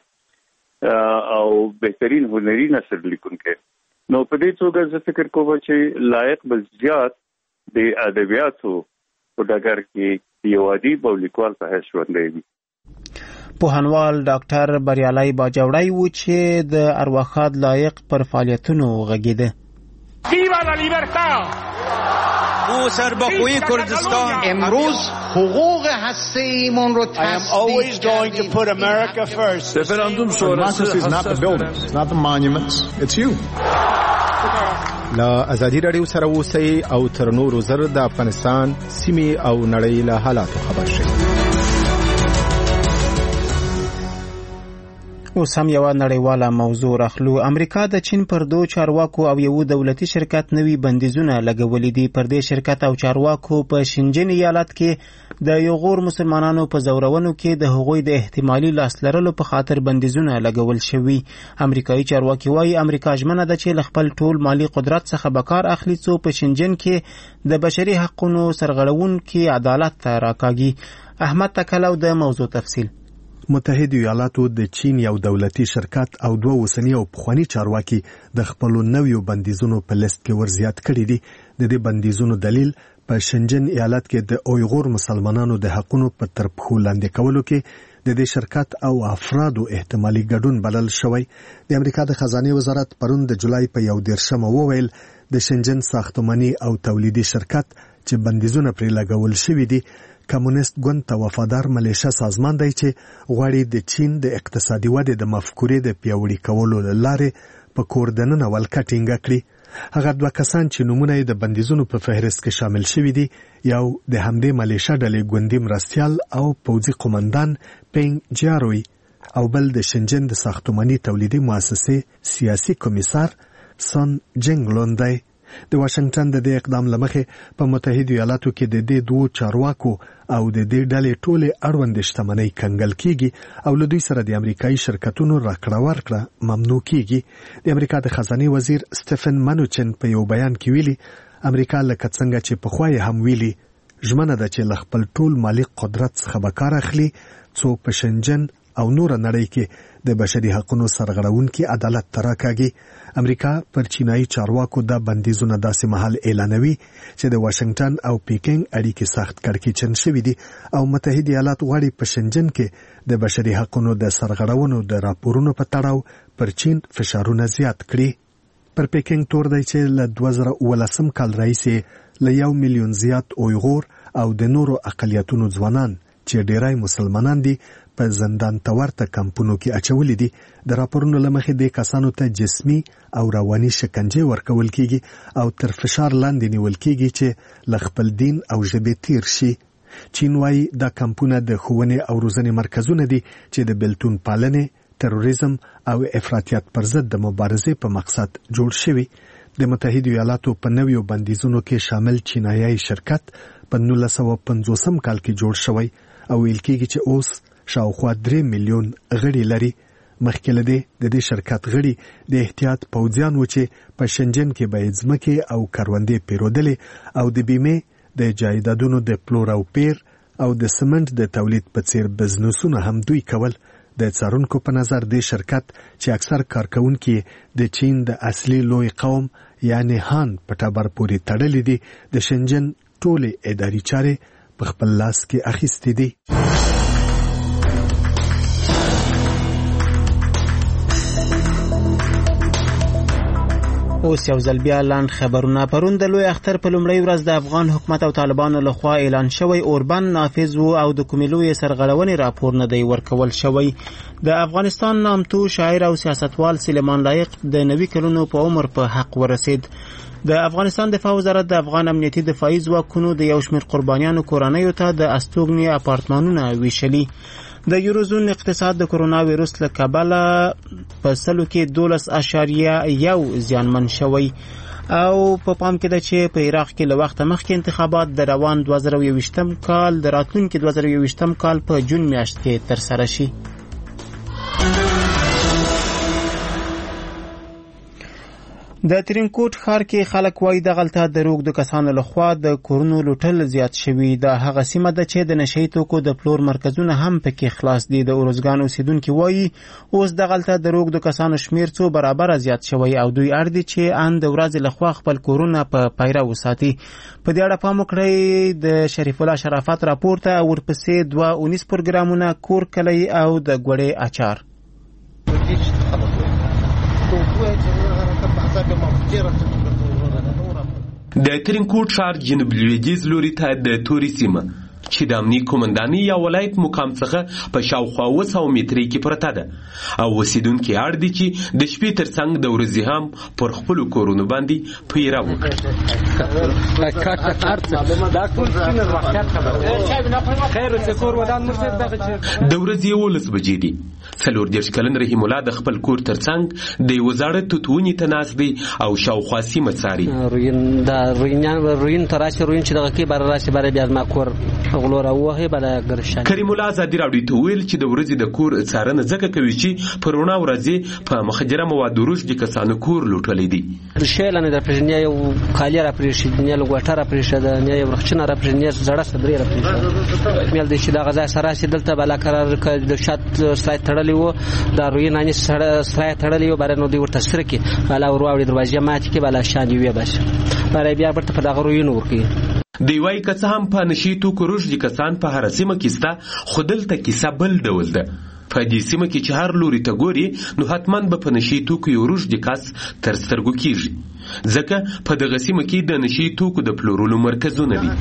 او بهترین هنري نثر لیکونکی. نو په دې توګه زه فکر کوم چې لایق به زیات د ادبیاتو په ډګر کې یو ادیب او لیکوال په حیث ژوندی وي. پوهنوال ډاکټر بریالي باجوړی و چې د ارواښاد لایق پر فعالیتونو غږېده. ویوا لا لیبرتا او سرباخوی کردستان امروز حقوق هسته ایمون رو تصدیق کردیم. Referendum sonrası is not the buildings, it's not the monuments, it's you. لا ازادي رادیو سره اوسئ او تر نورو زر د افغانستان سیمې او نړۍ له حالاتو خبر شئ. اوس هم یوه نړیواله موضوع راخلو. امریکا د چین پر دو چارواکو او یو دولتي شرکت نوي بندیزونه لګولي دي. پر دې شرکت او چارواکو په شینجن ایالت کې د یوغور مسلمانانو په زورونو کې د هغوی د احتمالي لاس لرلو په خاطر بندیزونه لګول شوي. امریکایي چارواکي وایي امریکا ژمنه ده چې له خپل ټول مالی قدرت څخه به کار اخلي څو په شینجن کې د بشري حقونو سرغړونکي عدالت ته راکاږي. احمد تکلو د موضوع تفصیل. متحده ایالاتو د چین یو دولتي شرکت او دوه اوسنی او پخوانی چارواکي د خپل نویو بندیزونو په لیست کې ورزیات کړي دي. د دې بندیزونو دلیل په شنجن ایالت کې د اویغور مسلمانانو د حقونو په ترپخو لاندې کولو کې د دې شرکت او افرادو احتمالي ګډون بلل شوی. د امریکا د خزانه وزارت پرون د جولای په یو دیرشمه وویل د شنجن ساختماني او تولیدي شرکت چې بندیزونه پرې لګول شوی دي کمونیست ګوند ته وفادار ملیشه سازمان دی چې غواړي د چین د اقتصادي ودې د مفکورې د پیاوړي کولو لارې په کور دننه ولکه ټینګه کړي. هغه دوه کسان چې نومونه یې د بندیزونو په فهرست کې شامل شوي دي یو د همدې ملیشه ډلې ګوندي مرستیال او پوځي قومندان پینګ جیاروي او بل د شنجن د ساختماني تولیدي مؤسسې سیاسي کمیسار سن جنګلون دی. د واشنگټن د دې اقدام لمخې په متحده ایالاتو کې د دې دوه چارواکو او د دې ډلې ټوله اړوند شتمنۍ کنګل کیږي او له دوی سره د امریکایي شرکتونو راکړه ورکړه ممنوع کیږي. د امریکا د خزانه وزیر سټیفن منوچن په یو بیان کې ویلي امریکا لکه څنګه چې په خوای هم ویلي ژمنه ده چې ل خپل ټول مالی قدرت څخه به کار اخلي څو په شنجن او نور نړۍ کې د بشري حقوقو سرغړونکي عدالت تراکاږي. امریکا پر چینایي چارواکو د بندیزونو داسې محل اعلانوي چې د واشنگټن او پیکینګ اړیکې سخت کړکېچن شوې دي او متحده ایالات غواړي په شنجن کې د بشري حقوقو د سرغړونو د راپورونو په تړاو پر چین فشارونه زیات کړي. پر پیکینګ تور دی چې له دوه زره اوولسم کال راهیسې له یو میلیون زیات اویغور او د نورو اقلیتونو ځوانان چې ډیری مسلمانان دي په زندان تورته کمپونو کې اچولې دي. د راپورونو لمخې د کسانو ته جسمي او رواني شکنجه ورکول کیږي او تر فشار لاندې نیول کیږي چې ل خپل دین او ژبه تیر شي. چین وايي دا کمپونه د ښوونې او روزنې مرکزونه دي چې د بلتون پالنې، تروریزم او افراطیت پر ضد د مبارزې په مقصد جوړ شوي. د متحده ایالاتو په نویو بندیزونو کې شامل چینایي شرکت په نولس سوه پنځوسم کال کې جوړ شوی او ویل کېږي چې اوس شاوخوا درې میلیون غړي لري. مخکې له دې د دې شرکت غړي د احتیاط پوځیان و چې په شنجن کې باید ځمکې او کروندې پیرودلې او د بیمې د جایدادونو د پلور او پیر او د سمنټ د تولید په څیر بزنسونه هم دوی کول. د څارونکو په نظر د شرکت چې اکثر کارکونکي د چین د اصلي لوی قوم یعنی هان په ټبر پورې تړلې دي، د شنجن ټولې اداري چارې په خپل لاس کې اخیستې دي. اوس یو ځل بیا لاند خبرونه. پرون د لوی اختر په لومړۍ ورځ د افغان حکومت او طالبانو لخوا اعلان شوی اوربند نافذ و او د کومې لویې سرغړونې راپور نه دی ورکول شوی. د افغانستان نامتو شاعر او سیاستوال سلیمان لایق د نوي کلونو په عمر په حق ورسید. د افغانستان دفاع وزارت د افغان امنیتي دفاعي ځواکونو د یو شمېر قربانیانو کورنیو ته د استوګنې اپارتمانونه ویشلي. د یوروزون اقتصاد د کرونا ویروس له کبله په سلو کې دولس اشاریه یو زیانمن شوی او په پام کې ده چې په عراق کې له وخته مخکې انتخابات د روان دوه زره یوویشتم کال د راتلونکي دوه زره یوویشتم کال په جون میاشت کې ترسره شي. د ترینکوټ ښار کې خلک وایي دغلته د روږدو کسانو لخوا د کورونو لوټل زیات شوي. د هغه سیمه ده چې د نشهیي توکو د پلور مرکزونه هم پکې خلاص دي. د اروزګان اوسیدونکي وایي اوس دغلته د روږدو کسانو شمیر څو برابره زیات شوی او دوی اړ دي چې ان د ورځې لخوا خپل کورونه په پیره وساتي. په دې اړه پام وکړئ د شریف الله شرافت راپور ته ورپسې دوه اونیس پروګرامونه کور کلی او د ګوړې اچار. د ترینکوټ ښار جنوب لویدیځ لوري ته د توري سیمه چې د امني قومندانۍ یا ولایت مقام څخه په شاوخوا اوه سوه مترۍ کې پرته ده او اوسیدونکي اړ دي چې د شپې تر څنګ د ورځې هم پر خپلو کورونو باندې پیره وکړي. د ورځې یولس بجې دي. څلور دېرش کلن رحیم الله د خپل کور تر څنګ د یوه زاړه توت ونې ته ناست دی او شاوخوا سیمه څاري. کریم الله ازادي راډیو ته ویل چې د ورځې د کور څارنه ځکه کوي چې په روڼا ورځې په مخدره موادو روږدي کسانو کور لوټلی دي. شیلانه در پرېږدي یو کالي را پرېږدي یا لوګوټه را پرېږدي یا یو رخچینه را پرېږدي زړه صدرې را پرېږدي. میل دی چې دغه ځای سره چې دلته بلا قرار کړ د شات سای تړلی و د روینانې سای تړلی و برای نو دی ورته سره کې بالا ورواوړي دروازې ماتې کې بالا شان دی وی بس برای بیا برته په دغه روینو ورکړي. دی وای که څه هم په نشي توکو روږدي کسان په هره سیمه کې سته خو دلته کیسه بل ډول ده. په دې سیمه کې چې هر لوري ته ګوري نو حتما به په نشي توکو یو روږدي کس تر سترګو کیږي ځکه په دغه سیمه کې د نشي توکو د پلورلو مرکزونه دي.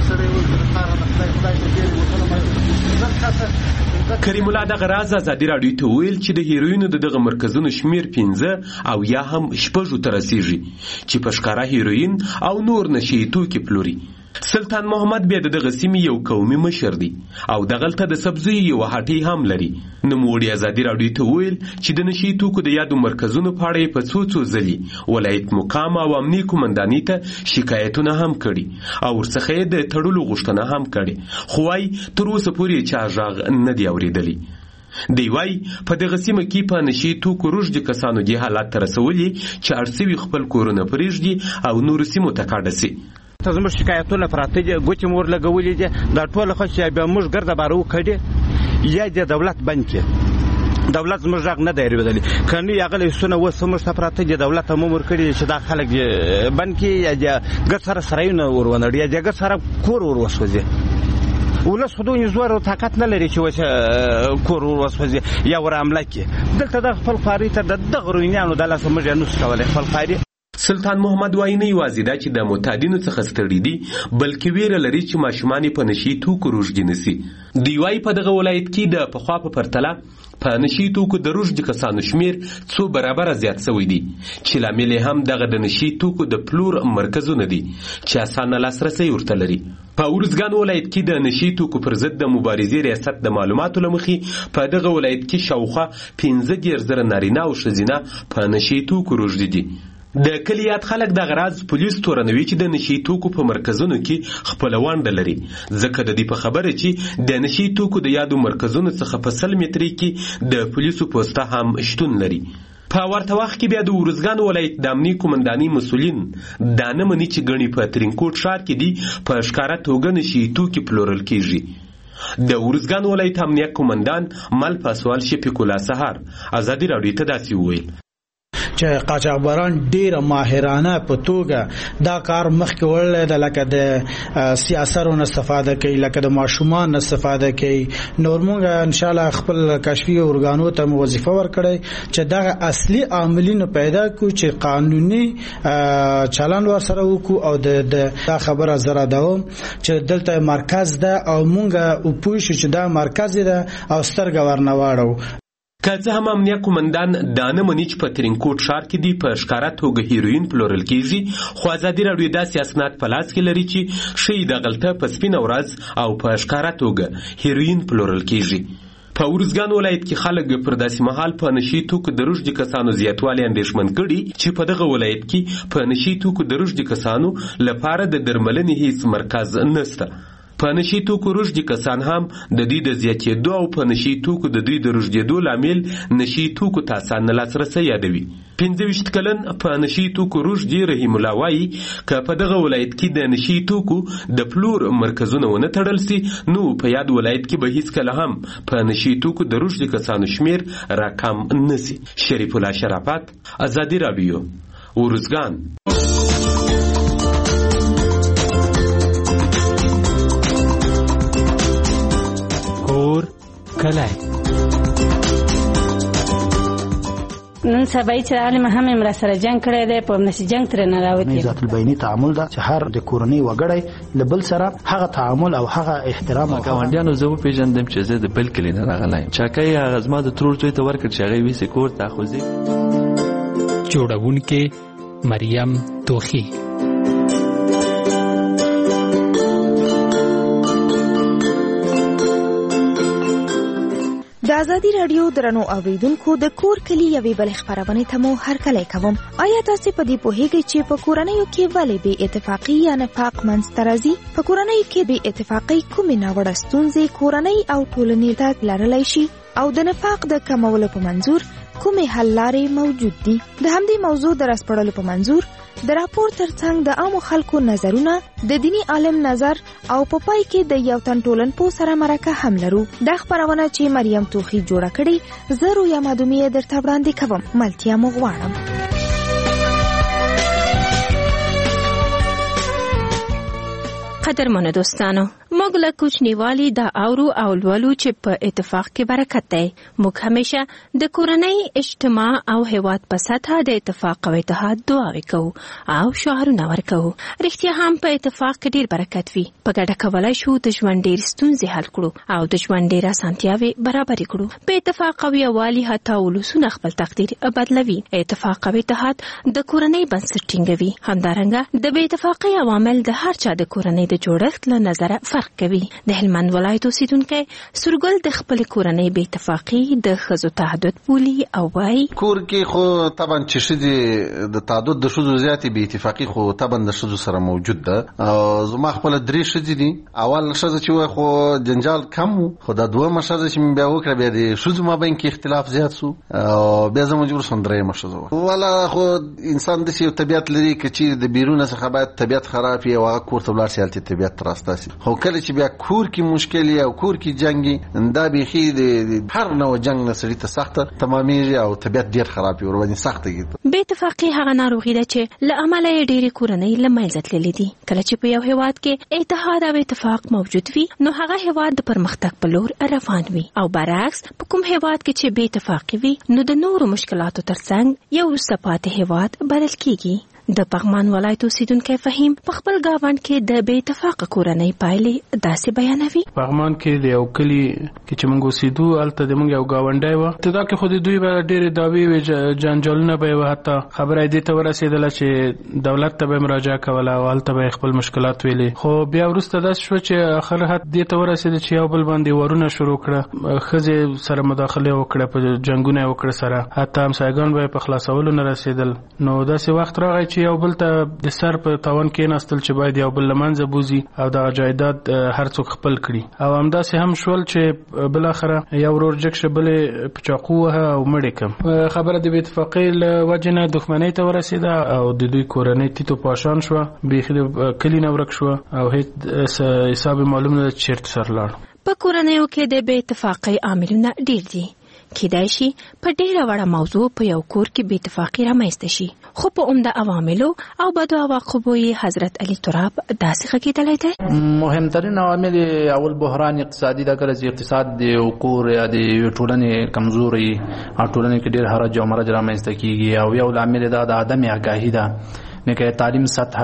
کریم الله دغه راز ازادي راډیو ته ویل چې د هیروینو د دغه مرکزونو شمیر پنځه او یا هم شپږو ته رسیږي چې په ښکاره هیروین او نور نشي توکي پلوري. سلطان محمد بیا د دغه سیمې یو قومي مشر دی او دغلته د سبزیو یو هټۍ هم لري. نوموړي ازادي راډیو ته ویل چې د نشي توکو د یادو مرکزونو په اړه یې په څو څو ځلې ولایت مقام او امني قومندانۍ ته شکایتونه هم کړي او ورڅخه یې د تړلو غوښتنه هم کړې خو وايي تر اوسه پورې چا غږ نه دی اورېدلی. دی وای په دغه سیمه کې په نشي توکو روږدي کسانو دې حالت ته رسولي چې اړ سوي خپل کورونه پرېږدي او نورو سیمو ته کډه سي. ته زموږ شکایتونه پراته دي ګوتې مور لګولې دي دا ټوله خو چې بیا موږ ګرده باره وکړي یا د دولت بند کړي. دولت زموږ غږ نه دی اورېدلی که نه هغه لیستونه اوس زموږ ته پراته دي دولت هم امر کړي چې دا خلک بند کړي یا د ګډ سره سرایونه ور ونړي یا د ګډ سره کور ور وسوځي. ولس خو دوی زور او طاقت نه لري چې وسه کور ور وسوځي یا ور حمله کړي. دلته د خپل خواري ته د دغه روینیانو د لاسه موږ نه شو کولای خپل خواري. سلطان محمد وایي نه یوازې دا چې د معتادینو څخه ستړي دي بلکې ویره لري چې ماشومان په نشي توکو روږدي نسي. دی وایي په دغه ولایت کې د پخوا په پرتله په نشي توکو د روږدي کسانو شمیر څو برابره زیات شوی دی چې لامل هم دغه د نشي توکو د پلور مرکزونه دي چې اسانه لاسرسی ورته لري. په ارزګان ولایت کې د نشي توکو پر ضد د مبارزې ریاست د معلوماتو له مخې په دغه ولایت کې شاوخوا پنځه دېرش زره نارینه او ښځینه په نشي توکو روږدي دي. د کلیات خلک د غراض پولیس تورنوي چې د نشي توکو په مرکزونو کې خپل ونډه لري ځکه د دې په خبره چې د نشي توکو د یادو مرکزونو څخه په سل مترۍ کې د پولیسو پوسټه هم شتون لري. په ورته وخت کې بیا د ارزګان ولایت د امنیه قومندانۍ مسؤلین دا نه مني چې ګڼې په ترینکوټ ښار کې دي په ښکاره توګه نشي توکي پلورل کیږي. د ارزګان ولایت امنیه قومندان مل پاسوال شفیق الله سهار ازادي راډیو ته داسې وویل چې قاچاقبران ډیره ماهرانه په توګه دا کار مخکې وړلی ده، لکه د سیاسرو نه استفاده کوي، لکه د ماشومان نه استفاده کوي. نور موږ انشاءالله خپل کشفي ارګانو ته وظیفه ورکړی چې دغه اصلي عاملینو پیدا کړو چې قانوني چلند ورسره وکړو او د دا خبره زه ردوم چې دلته مرکز ده او موږ وپوه شو چې دا مرکز ده او سترګه ورنه واړو. که څه هم امنیه قومندان دا نه مني چې په ترینکوټ ښار کې دي په ښکاره توګه هیروین پلورل کیږي، خو ازادي راډیو داسې اسناد په لاس کې لري چې ښیي دغلته په سپینه ورځ او په ښکاره توګه هیروین پلورل کیږي. په ارزګان ولایت کې خلک پر داسې مهال په نشي توکو د رشد کسانو زیاتوالی اندېښمن کړي چې په دغه ولایت کې په نشي توکو د رشد کسانو لپاره د درملنې هیڅ مرکز نشته. په نشي توکو رشدي کسان هم د دوی د زیاتېدو او په نشي توکو د دوی د رشدېدو لامل نشي توکو ته اسانه لاسرسی یادوي. پنځه ویشت کلن په نشي توکو رشدي رحیم الله وایي که په دغه ولایت کې د نشي توکو د پلور مرکزونه ونه تړل سي نو په یاد ولایت کې به هیڅکله هم په نشي توکو د رشدي کسانو شمیر راکم نسي. شریف الله شرافت ازادي راډیو ارزګان. کلای نن سبا چې عالم هم امر سره جنگ کړی دی، په نشي جنگ تر نه راوتی. ذات البینی تعامل دا چې هر د کورنۍ وګړی لبل سره هغه تعامل او هغه احترام او ګاونډیانو زه پیژندم چې زه د بل کلی نه راغلی چاکای هغه زما د ترور توی ته ورکړ چې هغه ویسه کور ته خوځي. جوړونکې مریم توخی. د ازادي راډیو درنو اوریدونکو د کور کلی یوې بل خبرونه ته مو هرکلی کوم. آیا تاسو په دې پوهیږئ چې په کورنیو کې ولې بې اتفاقی یا نفاق منځته راځي؟ په کورنیو کې بې اتفاقی کومې ناوړه ستونزې کورنۍ او ټولنې ته لرلی شي او د نفاق د کمولو په منظور کومې حل لارې موجود دي؟ د همدې موضوع د راسپړلو په منظور د راپور ترڅنګ د عامو خلکو نظرونه، د دینی عالم نظر او په پای کې د یو تن ټولنپوه سره مرکه هم لرو. دا خبرونه چې مریم توخی جوړه کړې زه رویا مادومی درته وړاندې کوم. ملتیا مو غواړم. قدرمنو دوستانو، موږ له کوچنیوالي دا اورو او لولو چې په اتفاق کې برکت دی. موږ همیشه د کورنۍ، اجتماع او هیواد په سطحه د اتفاق او اتحاد دعاوې کوو او شعارونه ورکوو. رښتیا هم په اتفاق کې ډیر برکت وي. په ګډه کولای شو د ژوند ډیر ستونزې حل کړو او د ژوند ډیر اسانتیاوې برابرې کړو. په اتفاق او یووالي حتی ولسونه خپل تقدیر بدلوي. اتفاق او اتحاد د کورنۍ بنسټ ټینګوي. همدارنګه د بې اتفاقۍ عوامل د هر چا د کورنۍ د جوړښت له نظره فرق کوي. د هلمند ولایت اوسیدونکی سورګل د خپل کورنۍ بې اتفاقي د ښځو تعدد بولي او وایي کور کې خو طبعا چې ښځې د تعدد د ښځو زیاتې بې اتفاقي خو طبعا د ښځو سره موجود ده. زما خپل درې ښځې دي. اول ښځه چې وای خو جنجال کم و، خو دا دویمه ښځه چې مې بیا وکړه بیا د ښځو مابین کې اختلاف زیات سو او بیا زه مجبور شوم درېیمه ښځه وه. والا خو انسان داسې یو طبیعت لري که چې د بیرونه څخه باید طبیعت خراب وي او هغه کور ته ولاړ شي هلته طبیعت ته راسته شي. خو کله چې بیا کور کې مشکل او کور کې جنګ دا بیخي د هر نوع جنګ نه سړي ته سخته تمامېږي او طبیعت ډېر خراب وي ورباندې سخته کېږي. بې اتفاقي هغه ناروغي ده چې له امله یې ډېرې کورنۍ له منځه تللې دي. کله چې په یو هېواد کې اتحاد او اتفاق موجود وي نو هغه هېواد د پرمختګ په لور روان وي او برعکس په کوم هېواد کې چې بې اتفاقي وي نو د نورو مشکلاتو ترڅنګ یو وروسته پاتې هېواد بلل کېږي. د پغمان ولایت اوسیدونکی فهیم په خپل گاوند کې د بې اتفاقه کورنۍ پایلې داسې بیانوي. پغمان کې د یو کلی کې چې موږ اوسېدو هلته د موږ یو ګاونډی وه. ابتدا کې خو د دوی به ډېرې دعوې وې، جنجالونه به یې وه، حتی خبره یې دې ته ورسېدله چې دولت ته به یې مراجعه کوله او هلته به یې خپل مشکلات ویلې. خو بیا وروسته داسې شوه چې آخر حد دې ته ورسېده چې یو بل باندې وارونه شروع کړه، ښځې سره مداخله وکړه، په جنګونه یې وکړه سره، حتی همسایګان به یې په خلاصولو نه رسېدل. نو داسې وخت راغی چې چې یو بل ته د سر په تاوان کې ناستل چې باید یو بل لمنځه بوزي او د جایداد هر څوک خپل کړي او همداسې هم شول چې بل اخره یو ورور جګ بلې په چاقو وه او مړې کم خبره د بې اتفاقۍ له وجې نه دښمنۍ ته ورسېده او د دوی کورنۍ تیتو پاشان شوه بیخي د کلي نه ورک شوه او هیڅ حساب معلوم نه ده چې چېرته سر لاړ په کورنیو کې د بې اتفاقۍ عاملونه ډېر دي کیدای شي په ډیره وړه موضوع په یو کور کې بې اتفاقي رامنځته شي خو په عمده عواملو او بدو عواقبو یې حضرت علي تراب داسې غږېدلی دی. مهمترین عوامل اول بحران اقتصادي ده کله چې اقتصاد د یو کور یا د ټولنې کمزوري او ټولنې کې ډېر حرج او مرج رامنځته کیږي او یو لامل دا د عدم آگاهي ده نه کې تعلیم سطح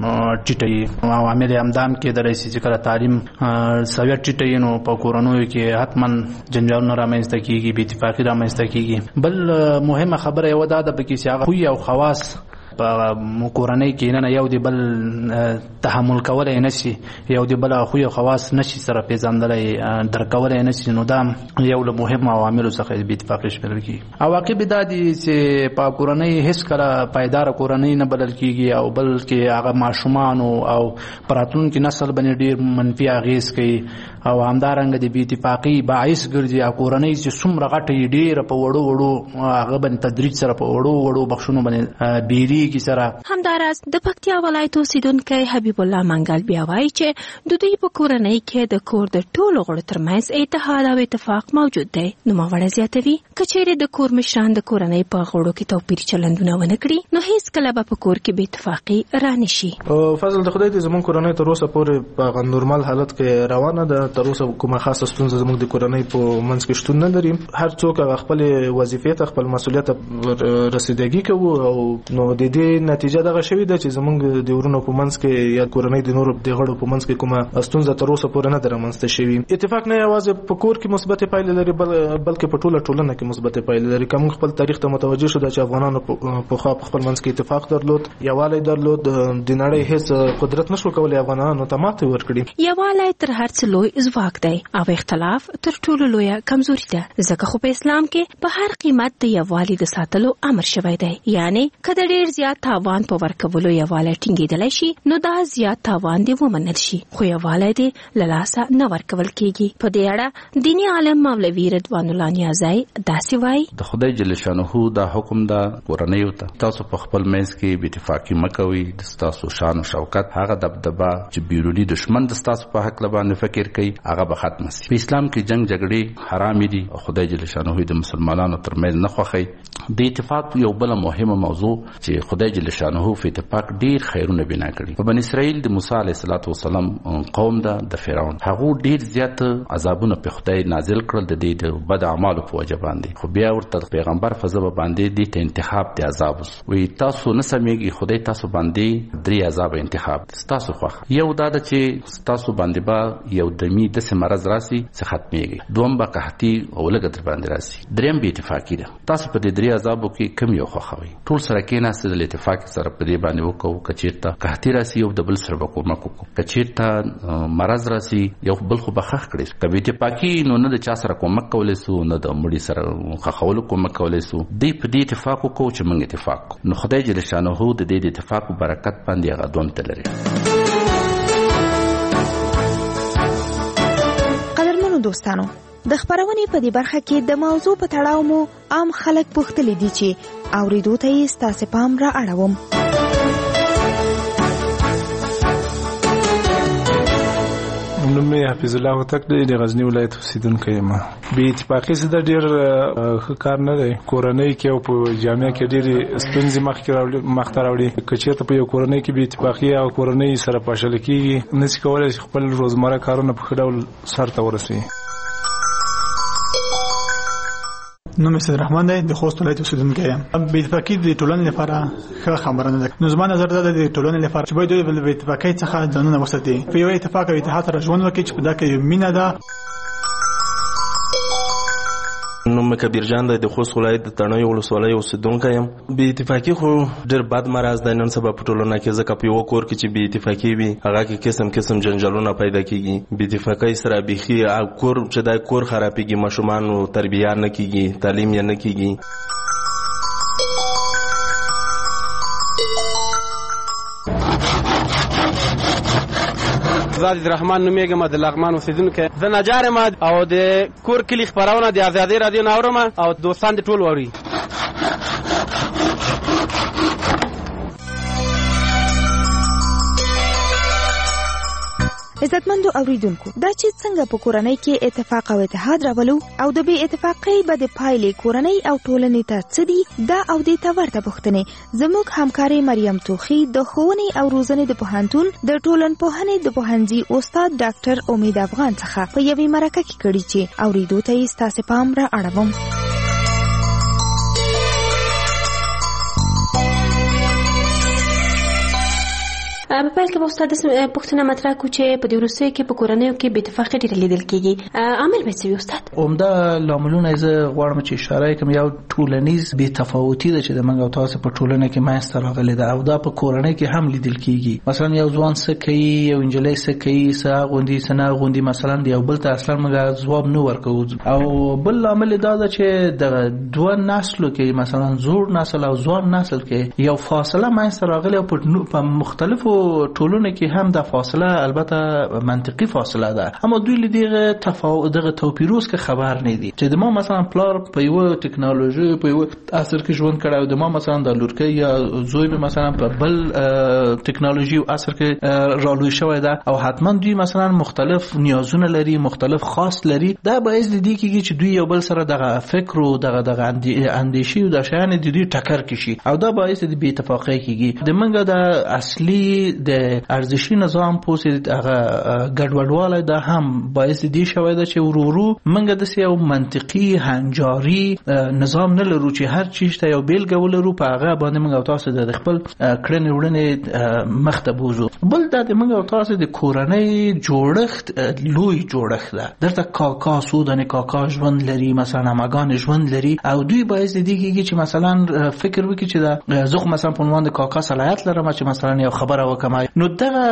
ټیټي او عامل امدام کې درېسي چې کله تعلیم سوي ټیټي نو په کورونو کې حتما جنجالونه رامنځته کیږي بې اتفاقي رامنځته کیږي. بل مهمه خبره یو ده د پکې چې هغه خوی او خواص په کورنۍ کې نه یو دی بل تحمل کولای نشي یو دی بل خو یو خواص نشي سره پیژندلای درکولای نشي نو دا یو له مهم عواملو څخه بې اتفاقي شمېرل کیږي. عواقب دا دي چې په کورنۍ هیڅ کله پایدار کورنۍ نه بدل کیږي او بلکې هغه ماشومان او پراتلونکي نسل باندې ډیر منفي اغیز کوي او همدارنګه د بې اتفاقي باعث ګرځي کورنۍ چې څومره غټه ډیر په وړو وړو هغه باندې تدریج سره په وړو وړو بخښونو باندې بیری همداراز د پکتیا ولایت اوسیدونکی حبیب الله منګل بیا وایي چې د دوی په کورنۍ کې د کور د ټولو غړو ترمنځ اتحاد او اتفاق موجود دی. نوموړی زیاتوي که چیرې د کور مشران د کورنۍ په غړو کې توپیر چلندونه ونه کړي نو هیڅ کله به په کور کې بې اتفاقي رانشي. فضل د خدای دې زموږ کورنۍ تر اوسه پورې په نورمال حالت کې روانه ده. تر اوسه کومه خاصه ستونزه زموږ د کورنۍ په منځ کې شتون نه لري. هر څوک خپل وظیفې ته خپل مسؤلیت رسیدګي کوي او نو د دې نتیجه دغه شوی ده چې زمونږ د ورونو په منځ کې یا کورنۍ د نورو د غړو په منځ کې کومه ستونزه تر اوسه پورې نه ده رامنځته شوې. اتفاق نه یوازې په کور کې مثبت پایلې لري بلکې په ټوله ټولنه کې مثبت پایلې لري. کوم خپل تاریخ ته متوجه شو چې افغانانو په خوا په خپل منځ کې اتفاق درلود یووالی درلود د نړۍ هیڅ قدرت نشو کولای افغانانو ته ماته ورکړي. یووالی تر هر څه لوی ځواک دی او اختلاف تر ټولو لویه کمزوري ده ځکه خو په اسلام کې په هر قیمت د یووالي د ساتلو امر شوی دی یعنی کله ډیر زیات تاوان په ورکولو یووالی ټینګېدلی شي نو دا زیات تاوان دی ومنل شي خو یووالی دی له لاسه نه ورکول کیږي. په دې اړه دیني عالم مولوي رضوان الله نیازی داسې وایي د خدای جل شانه دا حکم دا کورنیو ته تاسو په خپل منځ کې بې اتفاقي مه کوئ. د ستاسو شان او شوکت هغه دبدبه چې بیروني دشمن د ستاسو په حق باندې فکر کوي هغه به ختم شي. په اسلام کې جنگ جګړې حرام دي او خدای جل شانه د مسلمانانو ترمنځ نه خوښي. د اتفاق یو بل مهمه موضوع چې خدای جل شانه په اتفاق ډیر خیرونه بنا کړي. په بنی اسرائیل د موسی علیه السلام قوم دا د فرعون هغه ډیر زیات عذابونه په خدای نازل کړل د دې د بد اعمالو په وجه باندې خو بیا ورته پیغمبر فزبه باندې د انتخاب د عذاب وي تاسو نه سمېږي خدای تاسو باندې درې عذاب انتخاب تاسو خو یو دا چې تاسو باندې با یو دمی د مرز راسي څه ختميږي دوم با قحطي او لګ در باندې راسي دریم به اتفاقی ده. تاسو په دې درې عذابو کې کم یو خوخوي ټول سره کې نه ستل اتفاق سره په دې باندې وکاو کچیرته قحطي راسي او د بل سره کومک وکړو کچیرته مرز راسي یو بل خو بخښ کړي کبي اتفاقی نو نه د چا سره کومک کولای سو نه د مړي سره خخول کومک کولای سو دې په دې اتفاق وکاو چې موږ اتفاق نو خدای جل شانه د دې اتفاق برکت باندې هغه دوم تلري. قدرمنو دوستانو د خبرونې په دې برخه کې د موضوع په تړاو مو عام خلک پوښتلي دي چې اوریدو ته یې ستاسو پام را اړوم. نوم مې حفیظ الله هوتک دی د غزنی ولایت اوسیدونکی یم. بې اتفاقي څه د ډېر ښه کار نه دی. کورنۍ کې او په جامعه کې ډېرې ستونزې مخکې راوړي مخته راوړي. که چېرته په یو کورنۍ کې بې اتفاقي او کورنۍ سره پاشل کېږي نشي کولی چې خپل روزمره کارونه په ښه ډول سر ته ورسوي. نوم سید رحمان دی د خوست ولایت اوسیدونکی یم. بې اتفاقي د ټولنې لپاره ښه خبره نه ده. نو زما نظر دا دی د ټولنې لپاره چې باید دوی د بې اتفاقۍ څخه ځانونه وساتي په یو اتفاق او اتحاد سره ژوند وکړي چې په دا کې مینه ده. نوم کبیر جان دی د خوست ولایت د تڼیو ولسوالۍ اوسیدونکی یم. بې اتفاقي خو ډېر بد مرض دی نن سبا په ټولنه کې ځکه په یوه کور کې چې بې اتفاقي وي هغه کې قسم قسم جنجالونه پیدا کېږي. بې اتفاقۍ سره بیخي کور چې دی کور خرابېږي ماشومانو تربیه نه کېږي تعلیم یې نه کېږي. زاد الرحمن نومېږم د لغمان اوسېدونکی زه نجار یم او د کور کلي خپرونه د ازادۍ رادیو نه اورم او دوستان دې ټول واوري. عزتمندو اوریدونکو دا چې څنګه په کورنۍ کې اتفاق او اتحاد راولو او د بې اتفاقۍ بد پایلې کورنۍ او ټولنې ته څه دي دا او دې ته ورته پوښتنې زموږ همکارې مریم توخي د ښوونې او روزنې د پوهنتون د ټولنپوهنې د پوهنځي استاد ډاکټر امید افغان څخه په یوې مرکه کې کړي چې اوریدو ته یې ستاسې پام را اړوم. په پیل کې به استاد پوښتنه مطرح کړو چې په دې وروستیو کې په کورنیو کې بې اتفاقي ډېره لیدل کېږي. عامل به څه وي استاد؟ عمده لاملونه یې زه غواړم چې اشاره یې کړم. یو ټولنیز بې تفاوتي ده چې د موږ او تاسو په ټولنه کې منځته راغلې ده او دا په کورنۍ کې هم لیدل کېږي. مثلا یو ځوان څه کوي، یو نجلۍ څه کوي، څه اغوندي څه نه اغوندي، مثلا د یو بل ته اصلا موږ ځواب نه ورکوو. او بل لامل دا ده چې د دوه نسلو کې مثلا زوړ نسل او ځوان نسل کې یو فاصله منځته راغلې او په مختلفو ټولنه کې هم د فاصله البته منطقي فاصله ده، اما دوی له دغه تفاوت دغه توپیروس کې خبر نه دي چې د ما مثلا پلار په یو ټکنالوژي په یو عصر کې ژوند کړی او د ما مثلا د لورکۍ یا زوی به مثلا په بل ټکنالوژي او عصر کې رالوی شوی ده او حتما دوی مثلا مختلف نیازونه لري، مختلف خاص لري. دا باعث دي کېږي چې دوی یو بل سره دغه فکر او دغه دغه اندیشي او د شیان د دوی ټکر کشي او دا باعث د بې اتفاقۍ کېږي. د منګه د اصلي د ارزشي نظام پوسې هغه ګډوډوالی دا هم باعث دي شوی ده چې ورورو منګه د یو منطقي هنجاري نظام نه لرو چې هر چیز ته یو بیلګه ولرو په هغه باندې موږ او تاسو د خپل کړنې وړنې مخته بوزو. بل دا د موږ او تاسو د کورنۍ جوړښت لوی جوړښت ده. درته کاکا سودانه کاکا ژوند لري، مثلا ماګان ژوند لري او دوی باعث دي کېږي چې مثلا فکر وکړي چې دا زه مثلا په عنوان د کاکا صلاحیت لرم چې مثلا یو خبره وکم. نو دغه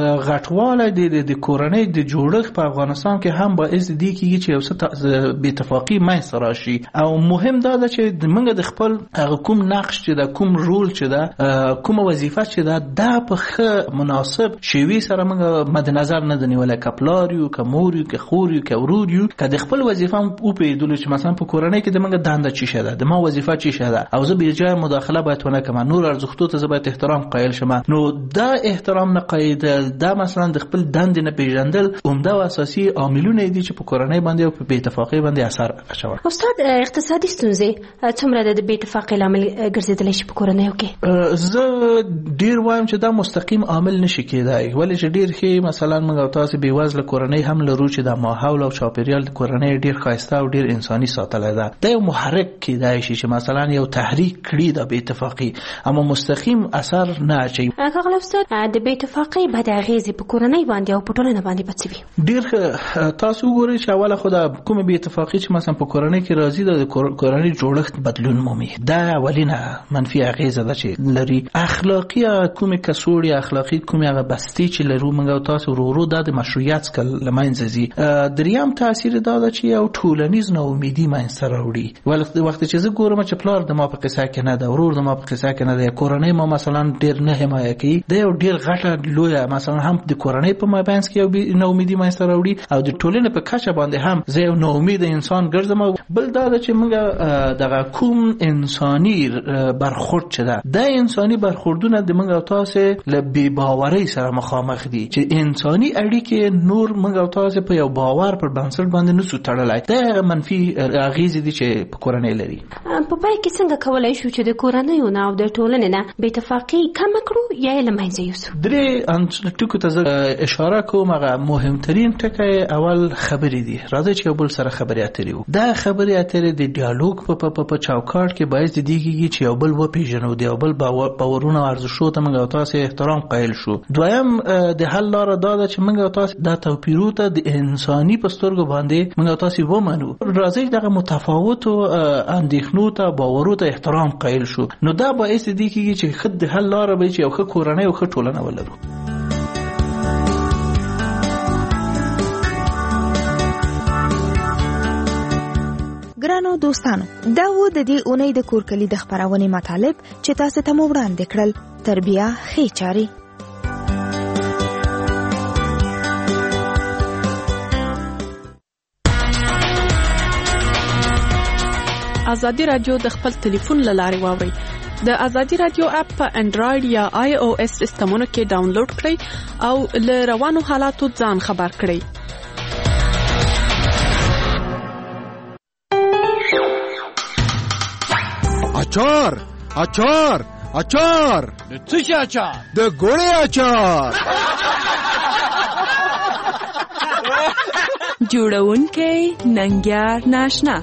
غټواله د د کورنۍ د جوړښت په افغانستان کې هم باعث دي کېږي چې یو څه بې اتفاقي منځته راشي. او مهم دا ده چې موږ د خپل کوم نقش چې دا کوم رول چې دا کوم وظیفه چې دا دا په ښه مناسب شیوه سره موږ مد نظر نه دنیول کپلاریو کموریو که خوریو که وروریو که د خپل وظیفه او په دلو چې مثلا په کورنۍ کې د موږ دنده چی شته، د ما وظیفه چی شته او زه به جای مداخله باید ونه کوم، نور ارزښتو ته باید احترام قائل شم. نو دا احترام نه قائل دا مثلا د خپل دند نه پیژندل عمده او اساسي عاملونه دي چې په کورنۍ باندې او په بې اتفاقۍ باندې اثر اچوي. استاد اقتصادي ستونزې څومره د بې اتفاقۍ لامل ګرځیدلی شي په کورنیو کې؟ زه ډیر وایم چې دا مستقیم عامل نشي کېدای، ولې چې ډیر ښه مثلا موږ او تاسو بې وزله کورنۍ هم لرو چې د ماحول او چاپیریال د کورنۍ ډیر ښایسته او ډیر انساني ساتلی ده. دا یو محرک کېدای شي چې مثلا یو تحریک کړي د بې اتفاقۍ، اما مستقیم اثر نه اچوي. هغه استاد د بې اتفاقۍ بد اغیزې په کورنۍ باندې او په ټولنه باندې به څه وي؟ ډیر تاسو وګورئ چې اوله خو د کومه بې اتفاقۍ چې مثلا په کورنۍ کې راځي د کورنۍ جوړښت بدلون مومي. دا اولینه منفي اغیزه ده چې لري. اخلاقی کومه کسوړي اخلاقی کومه هغه بستي چې لرو موږ او تاسو ورورو د مشروعیت کل لمنځه ځي. دریم تاثیر دا ده چې یو ټولنیز ناامیدي منځته راوړي. ولې وخت چې زه ګورم چې پلار د ما په قصه کې نه ده، ورور د ما په قصه کې نه ده، کورنۍ ما مثلا ډیر نه حمایه کوي، دا یو ډیر غټه لویه مثلا هم د کورنۍ په مابینځ کې یو ناامیدي منځته راوړي او د ټولنې په کچه باندې هم زه یو ناامید انسان ګرځم. بل دا ده چې موږ دغه کوم انساني برخورد چې ده دا انساني برخوردونه د موږ او تاسو له بې باورۍ سره مخامخ دي چې انساني اړیکې نور موږ او تاسو په یو باور پر بنسټ باندې نشو تړلای. دا منفي اغیزې دي چې په کورنۍ لري. په پای کې څنګه کولای شو چې د کورنۍ نه او د ټولنې نه بې اتفاقۍ کم کړو یا یې له منځه یوسو؟ درې ټکو ته اشاره کوم. هغه مهمترین ټکی اول خبرې دي. راځي چې یو بل سره خبرې اترې وو. دا خبرې اترې د ډیالوګ په په په چوکاټ کې باعث دي کېږي چې یو بل وپیژنو، د یو بل باورونه او ارزښتونو ته موږ او تاسو احترام قائل شو. دویم د حل لاره دا ده چې موږ او تاسو دا توپیرونه ته د انساني پسترګو باندې موږ او تاسو ومنو. راځي دغه متفاوت اندېښنو ته باورونو ته احترام قائل شو. نو دا باعث دي کېږي چې خد د حل لاره به چې یو ښه کورنۍ او ښه ټولنه ولرو. ګرانو دوستانو، دا و د دې اونۍ د کورکلي د خبرونې مطالب چې تاسو ته مو وړاندې کړل. تربیه ښې چارې. ازادي رادیو د خپل ټلیفون له لارې واورئ. د ازادي رادیو اپ په انډراید یا آی او ایس سیسټمونو کې ډاونلوډ کړئ او له روانو حالاتو ځان خبر کړئ. اچار اچار اچار د څه شي اچار؟ د ګوړې اچار. جوړونکی ننګیار ناشنا.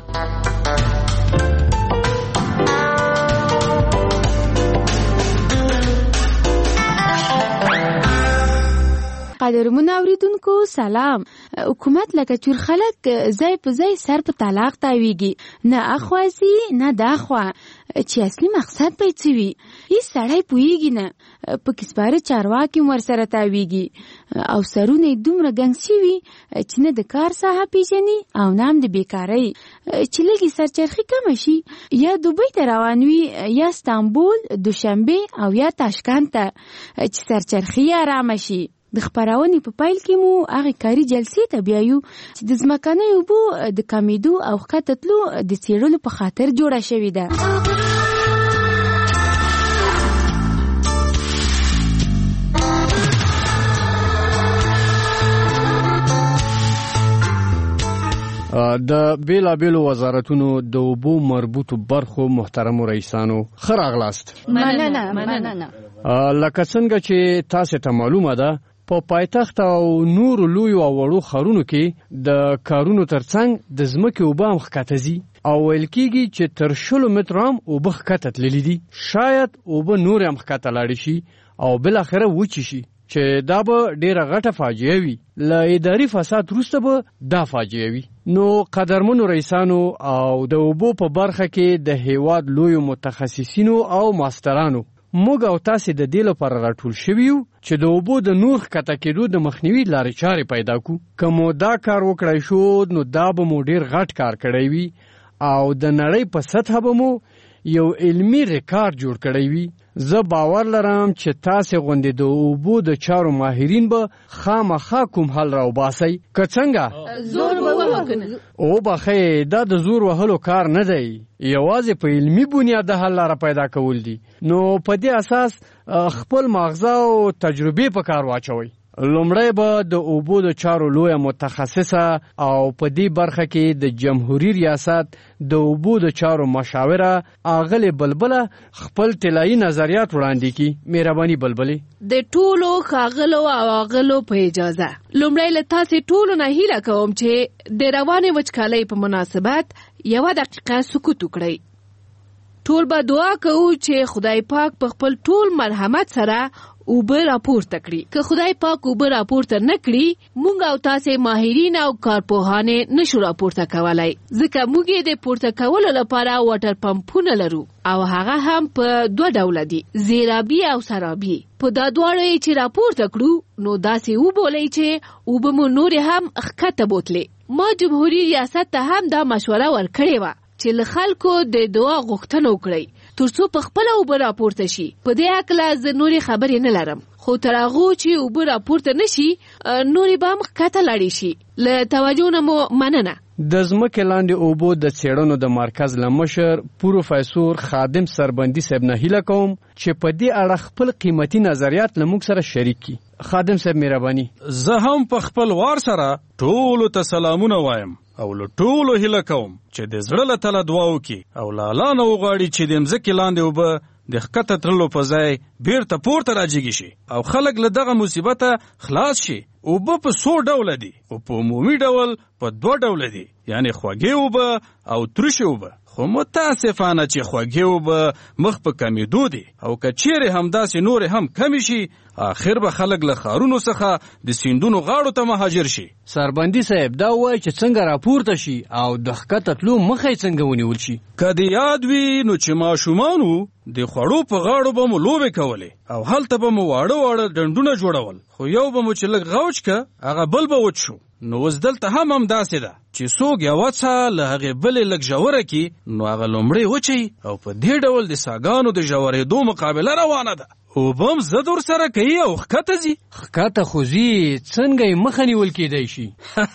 قدرمن اوریدونکو سلام. حکومت لکه چور خلک ځای په ځای سر په طلاق تاویږي، نه اخواسي نه داخوا، چې اصلي مقصد به څه وي هیڅ سړی پوهیږي نه. په کسباره چارواکي ور سره تاویږي او سرونه دومره ګنګ شوي چې نه د کار ساحه پیژني او نه هم د بیکارۍ. چې لږې سرچرخي کمه شي یا دوبۍ ته روان وي یا استانبول، دوشنبه او یا تاشکند ته، چې سرچرخي آرامه شي. د خبرونې په پیل کې مو هغه کاري جلسې ته بیایو چې د ځمکنۍ اوبو د کمیدو او ښکته تلو د څېړلو په خاطر جوړه شوې ده. د بیلابیلو وزارتونو د اوبو مربوطو برخو محترمو رئیسانو ښه راغلاست. مننه مننه. لکه څنګه چې تاسو ته معلومه ده په پایتخت او نورو لویو او وړو ښارونو کې د کارونو ترڅنګ د ځمکې اوبه هم ښکته ځي او ویل کېږي چې تر شلو مترو هم اوبه ښکته تللي دي. شاید اوبه نورې هم ښکته لاړې شي او بالاخره وچې شي، چې دا به ډېره غټه فاجعه وي. له اداري فساد وروسته به دا فاجعه وي. نو قدرمنو رئیسانو او د اوبو په برخه کې د هیواد لویو متخصصینو او ماسترانو، موږ او تاسې د دې لپاره راټول شوي یو چې د اوبو د نور ښکته کېدو د مخنیوي لارې چارې پیدا کړو. که مو دا کار وکړی شو نو دا به مو ډېر غټ کار کړی وي او د نړۍ په سطحه به مو یو علمي ریکارډ جوړ کړی وي. زه باور لرم چې تاسې غوندې د اوبو د چارو ماهرین به خامخا کوم حل راوباسئ. که څنګه زور به وکړو او بخې دا د زور وهلو کار نه دی، یوازې په علمي بنیاد د حل لاره پیدا کول دي. نو په دې اساس خپل ماغزه او تجربې په کار واچوئ. لومړی به د اوبو د چارو لویه متخصصه او په دې برخه کې د جمهوریت ریاست د اوبو د چارو مشاوره اغلې بلبله خپل طلایي نظریات وړاندې کړي. مهرباني بلبلې. د ټولو ښاغلو او اغلو په اجازه لومړی له تاسې ټولو نه هیله کوم چې د روانې وچکالۍ په مناسبت یوه دقیقه سکوت وکړئ. ټول به دعا کوو چې خدای پاک په خپل ټول مرحمت سره اوبه راپورته کړي. که خدای پاک اوبه راپورته نه کړي، موږ او تاسې ماهرین او کارپوهان نشو راپورته کولای، ځکه موږ د پورته کولو لپاره واټر پمپونه لرو او هغه هم په دوه ډوله دي، زیرابي او سرابي. په دا دواړو چې راپورته کړو نو داسې وبولئ چې اوبه مو نورې هم ښکته بوتلې. ما جمهوریت ریاست ته هم دا مشوره ورکړې وه چې له خلکو د دعا غوښتنه وکړئ ترڅو په خپله اوبه راپورته شي. په دې هکله زه نورې خبرې نه لرم، خو تر هغو چې اوبه راپورته نه شي نورې به هم ښکته لاړې شي. له توجه نه مو مننه. د ځمکې لاندې اوبو د څېړنو د مرکز له مشر پروفیسور خادم سربندي صاحب نه هیله کوم چې په دې اړه خپل قیمتي نظریات له موږ سره شریک کړي. خادم صاحب مهرباني. زه هم په خپل وار سره ټولو ته سلامونه وایم او له ټولو هیله کوم چې د زړه له تله دعا وکړي او له الله نه وغواړي چې د مځکې لاندې اوبه د ښکته تللو په ځای بیرته پورته راجیږي شي او خلک له دغه مصیبته خلاص شي. اوبه په څو ډوله دي او په عمومي ډول په دوه ډوله دي، یعنی خوږې اوبه او ترشې اوبه. خو متاسفانه چې خوږې اوبه مخ په کمیدو دي او که چیرې همداسې نورې هم کمی شي، آخر به خلک له ښارونو څخه د سیندونو غاړو ته مهاجر شي. سربندي صاحب دا وایي چې څنګه راپورته شي او د ښکته تلو مخه یې څنګه ونیول شي. که دې یاد وي نو چې ماشومانو د خوړو په غاړو به مو لوبې کولې او هلته به مو واړه واړه ډنډونه جوړول، خو یو به مو چې لږ غوچ که هغه بل به وچ شو. نو اوس دلته هم همداسې ده چې څوک یوه څه له هغې بلې لږ ژوره کړي نو هغه لومړی وچوي او په دې ډول د څاګانو د ژورېدو مقابله روانه ده. اوبم زه در سره کوي او ښکته ځي ښکته خو ځي څنګه یې مخه نیول کېدی شي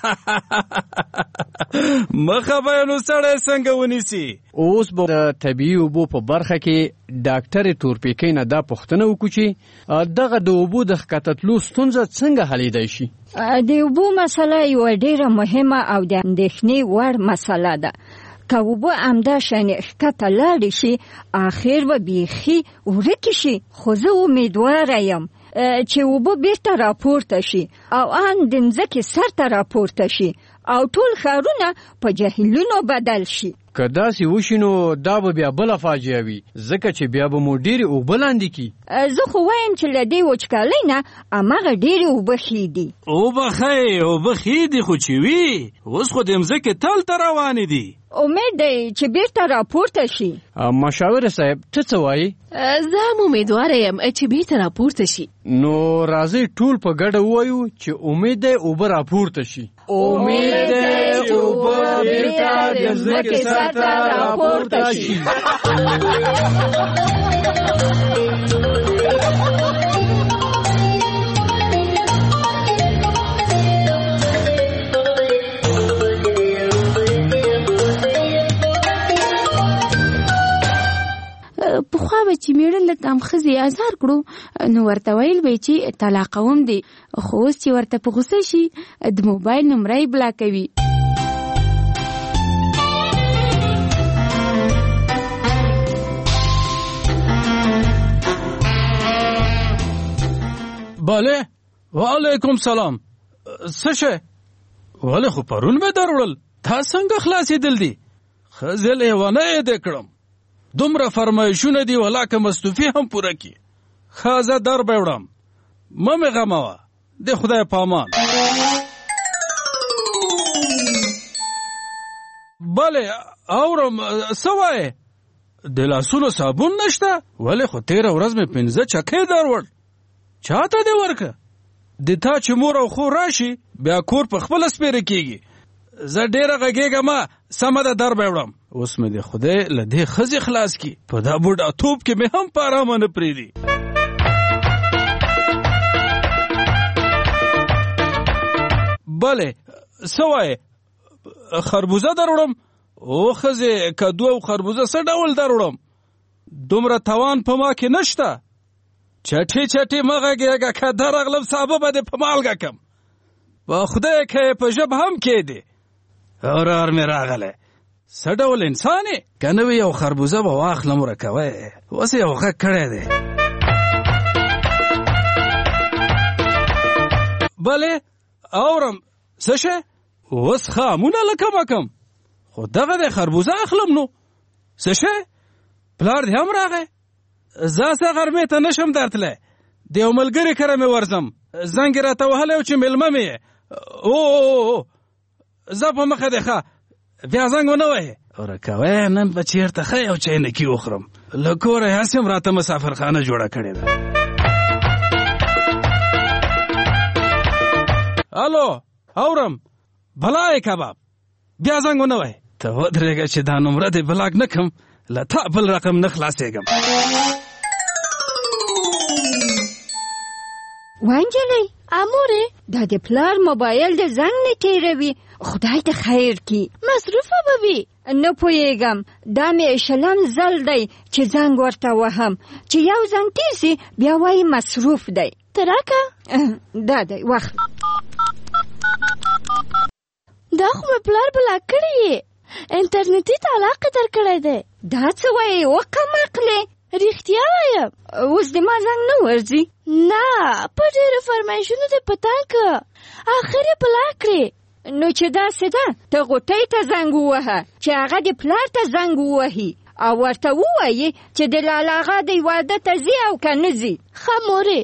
مخه به یې نو سړی څنګه ونیسي اوس به د طبیعي اوبو په برخه کې ډاکټرې تورپیکۍ نه دا پوښتنه وکړو چې دغه د اوبو د ښکته تلو ستونزه څنګه حلیدی شي د اوبو مسله یوه ډېره مهمه او د اندېښنې وړ مسله ده که اوبه همداشانې ښکته لاړې شي اخر به بیخي ورکې شي خو زه امیدواره یم چې اوبه بیرته راپورته شي او ان د مځکې سر ته راپورته شي او ټول ښارونه په جهیلونو بدل شي که داسې وشي نو دا به بیا بله فاجعه وي ځکه چې بیا به مو ډېرې اوبه لاندې کي زه خو وایم چې له دې وچکالۍ نه هماغه ډېرې اوبه ښې دي اوبه ښې اوبه ښې دي خو چې وي اوس خو د مځکې تل ته روانې دي امید دی چې بیرته راپورته شي مشاور صاحب ته څه وایي زه هم امیدواره یم چې بیرته راپورته شي نو راځئ ټول په ګډه ووایو چې امید دی اوبه راپورته شي امید دی اوبه بیرته د مځکې سر ته راپورته شي پخوا به چې میړه له کم ښځې ازار کړو نو ورته ویل به چې طلاقوم دی خو اوس چې ورته په غوسه شي د موبایل نمره یې بلاکوي بله وعلیکم سلام څه شی ولې خو پرون مې دروړل تا څنګه خلاصېدل دي ښځې لیونی یې دې کړم دومره فرمایشونه دي ولاکه مستوفي هم پوره کی خازه در به وړم مه مې غموه د خدای پامان بله اورم څه وایې د لاسونو صابون نشته ولې خو تېره ورځ مې پنځه چکې دروړ چاته دې ورکه د تا چې مور او خور راشي بیا کور په خپله سپېره کېږي زه ډېره غږېږم سمه ده در به وړم اوس مې د خدای له دې ښځې خلاص کی په دا بوډاتوب کې مې هم په ارامه نه پرېږدي بله څه وایې خربوزه در وړم او ښځې کدو او خربوزه څه ډول در وړم دومره توان په ما کې نشته چټې چټې مه غږېږه که درغلم سابه به دې په مالګه کم په خدای که یې په ژبه هم کېدې ورور مې راغلی څه ډول انسان یې که نه وي یو خربوزه به واخلم ورکوی اوس یو غږ کړی دی بلې اورم څه شی اوس خامونه لکه مکم خو دغه دی خربوزه اخلم نو څه شی پلار دې هم راغی زه څه غرمې ته نشم درتلی د یو ملګري کره مې ورځم زنګ یې راته وهلی و چې مېلمه مې یې او زه په مخه دی ښه بیا زنګ ونه وهې ورکوی نن به چېرته ښه یو چاینکي وخورم له کوره یې هسې هم راته مسافرخانه جوړه کړې ده الو اورم بلای کباب بیا زنګ ونه وهې ته ودرېږه چې دا نمره دې بلاک نه کړم له تا بل رقم نه خلاصېږم وانجلۍ امورې دا د پلار موبایل د زنګ نه تېروي خدای ته خیر کی مصروفه به وي نه پوهېږم دا مې شلم ځل دی چې زنګ ورته وهم چې یو زنګ تېر سي بیا وایي مصروف دی ته راکه دا دی وخت دا خو مې پلار بلاک کړی یې انټرنیټي طلاق یې درکړی دی دا څه وایې وقمقلې رښتیا وایم اوس د ما زنګ نه ورځي نه په ډېرو فرمایشونو دې په تنګ که آخر یې بلاک کړې نو چې داسې ده ته غوټۍ ته زنګ ووهه چې هغه د پلار ته زنګ ووهي او ورته ووایي چې د لالا اغا د واده ته ځي او که نه ځي ښه مورې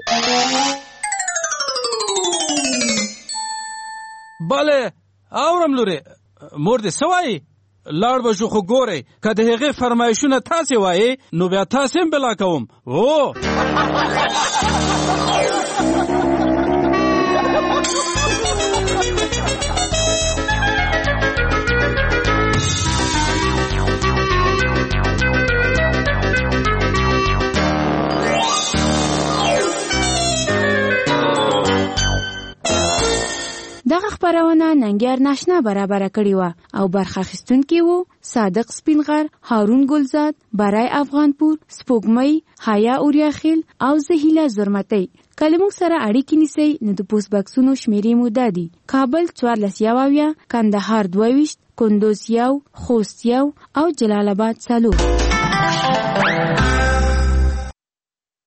بله اورم لورې مور دې څه وایي لاړ به شو خو ګورئ که د هغې فرمایشونه تاسې وایې نو بیا تاسې هم بلا کوم او خبرونه ننګیار ناشنا برابر کړی و او برخه اخیستونکي وو صادق سپینغر، هارون ګلزاد، برای افغانپور، سپوږمۍ، حیا اوریاخیل او زهیله زرمتی. کله موږ سره اړیکې نیسئ نو د پوسټ باکسونو شمیرې مو دا دي: کابل څوارلس یو اویا، کندهار دوه ویشت، کندوز یو، خوست یو او جلال آباد څلور.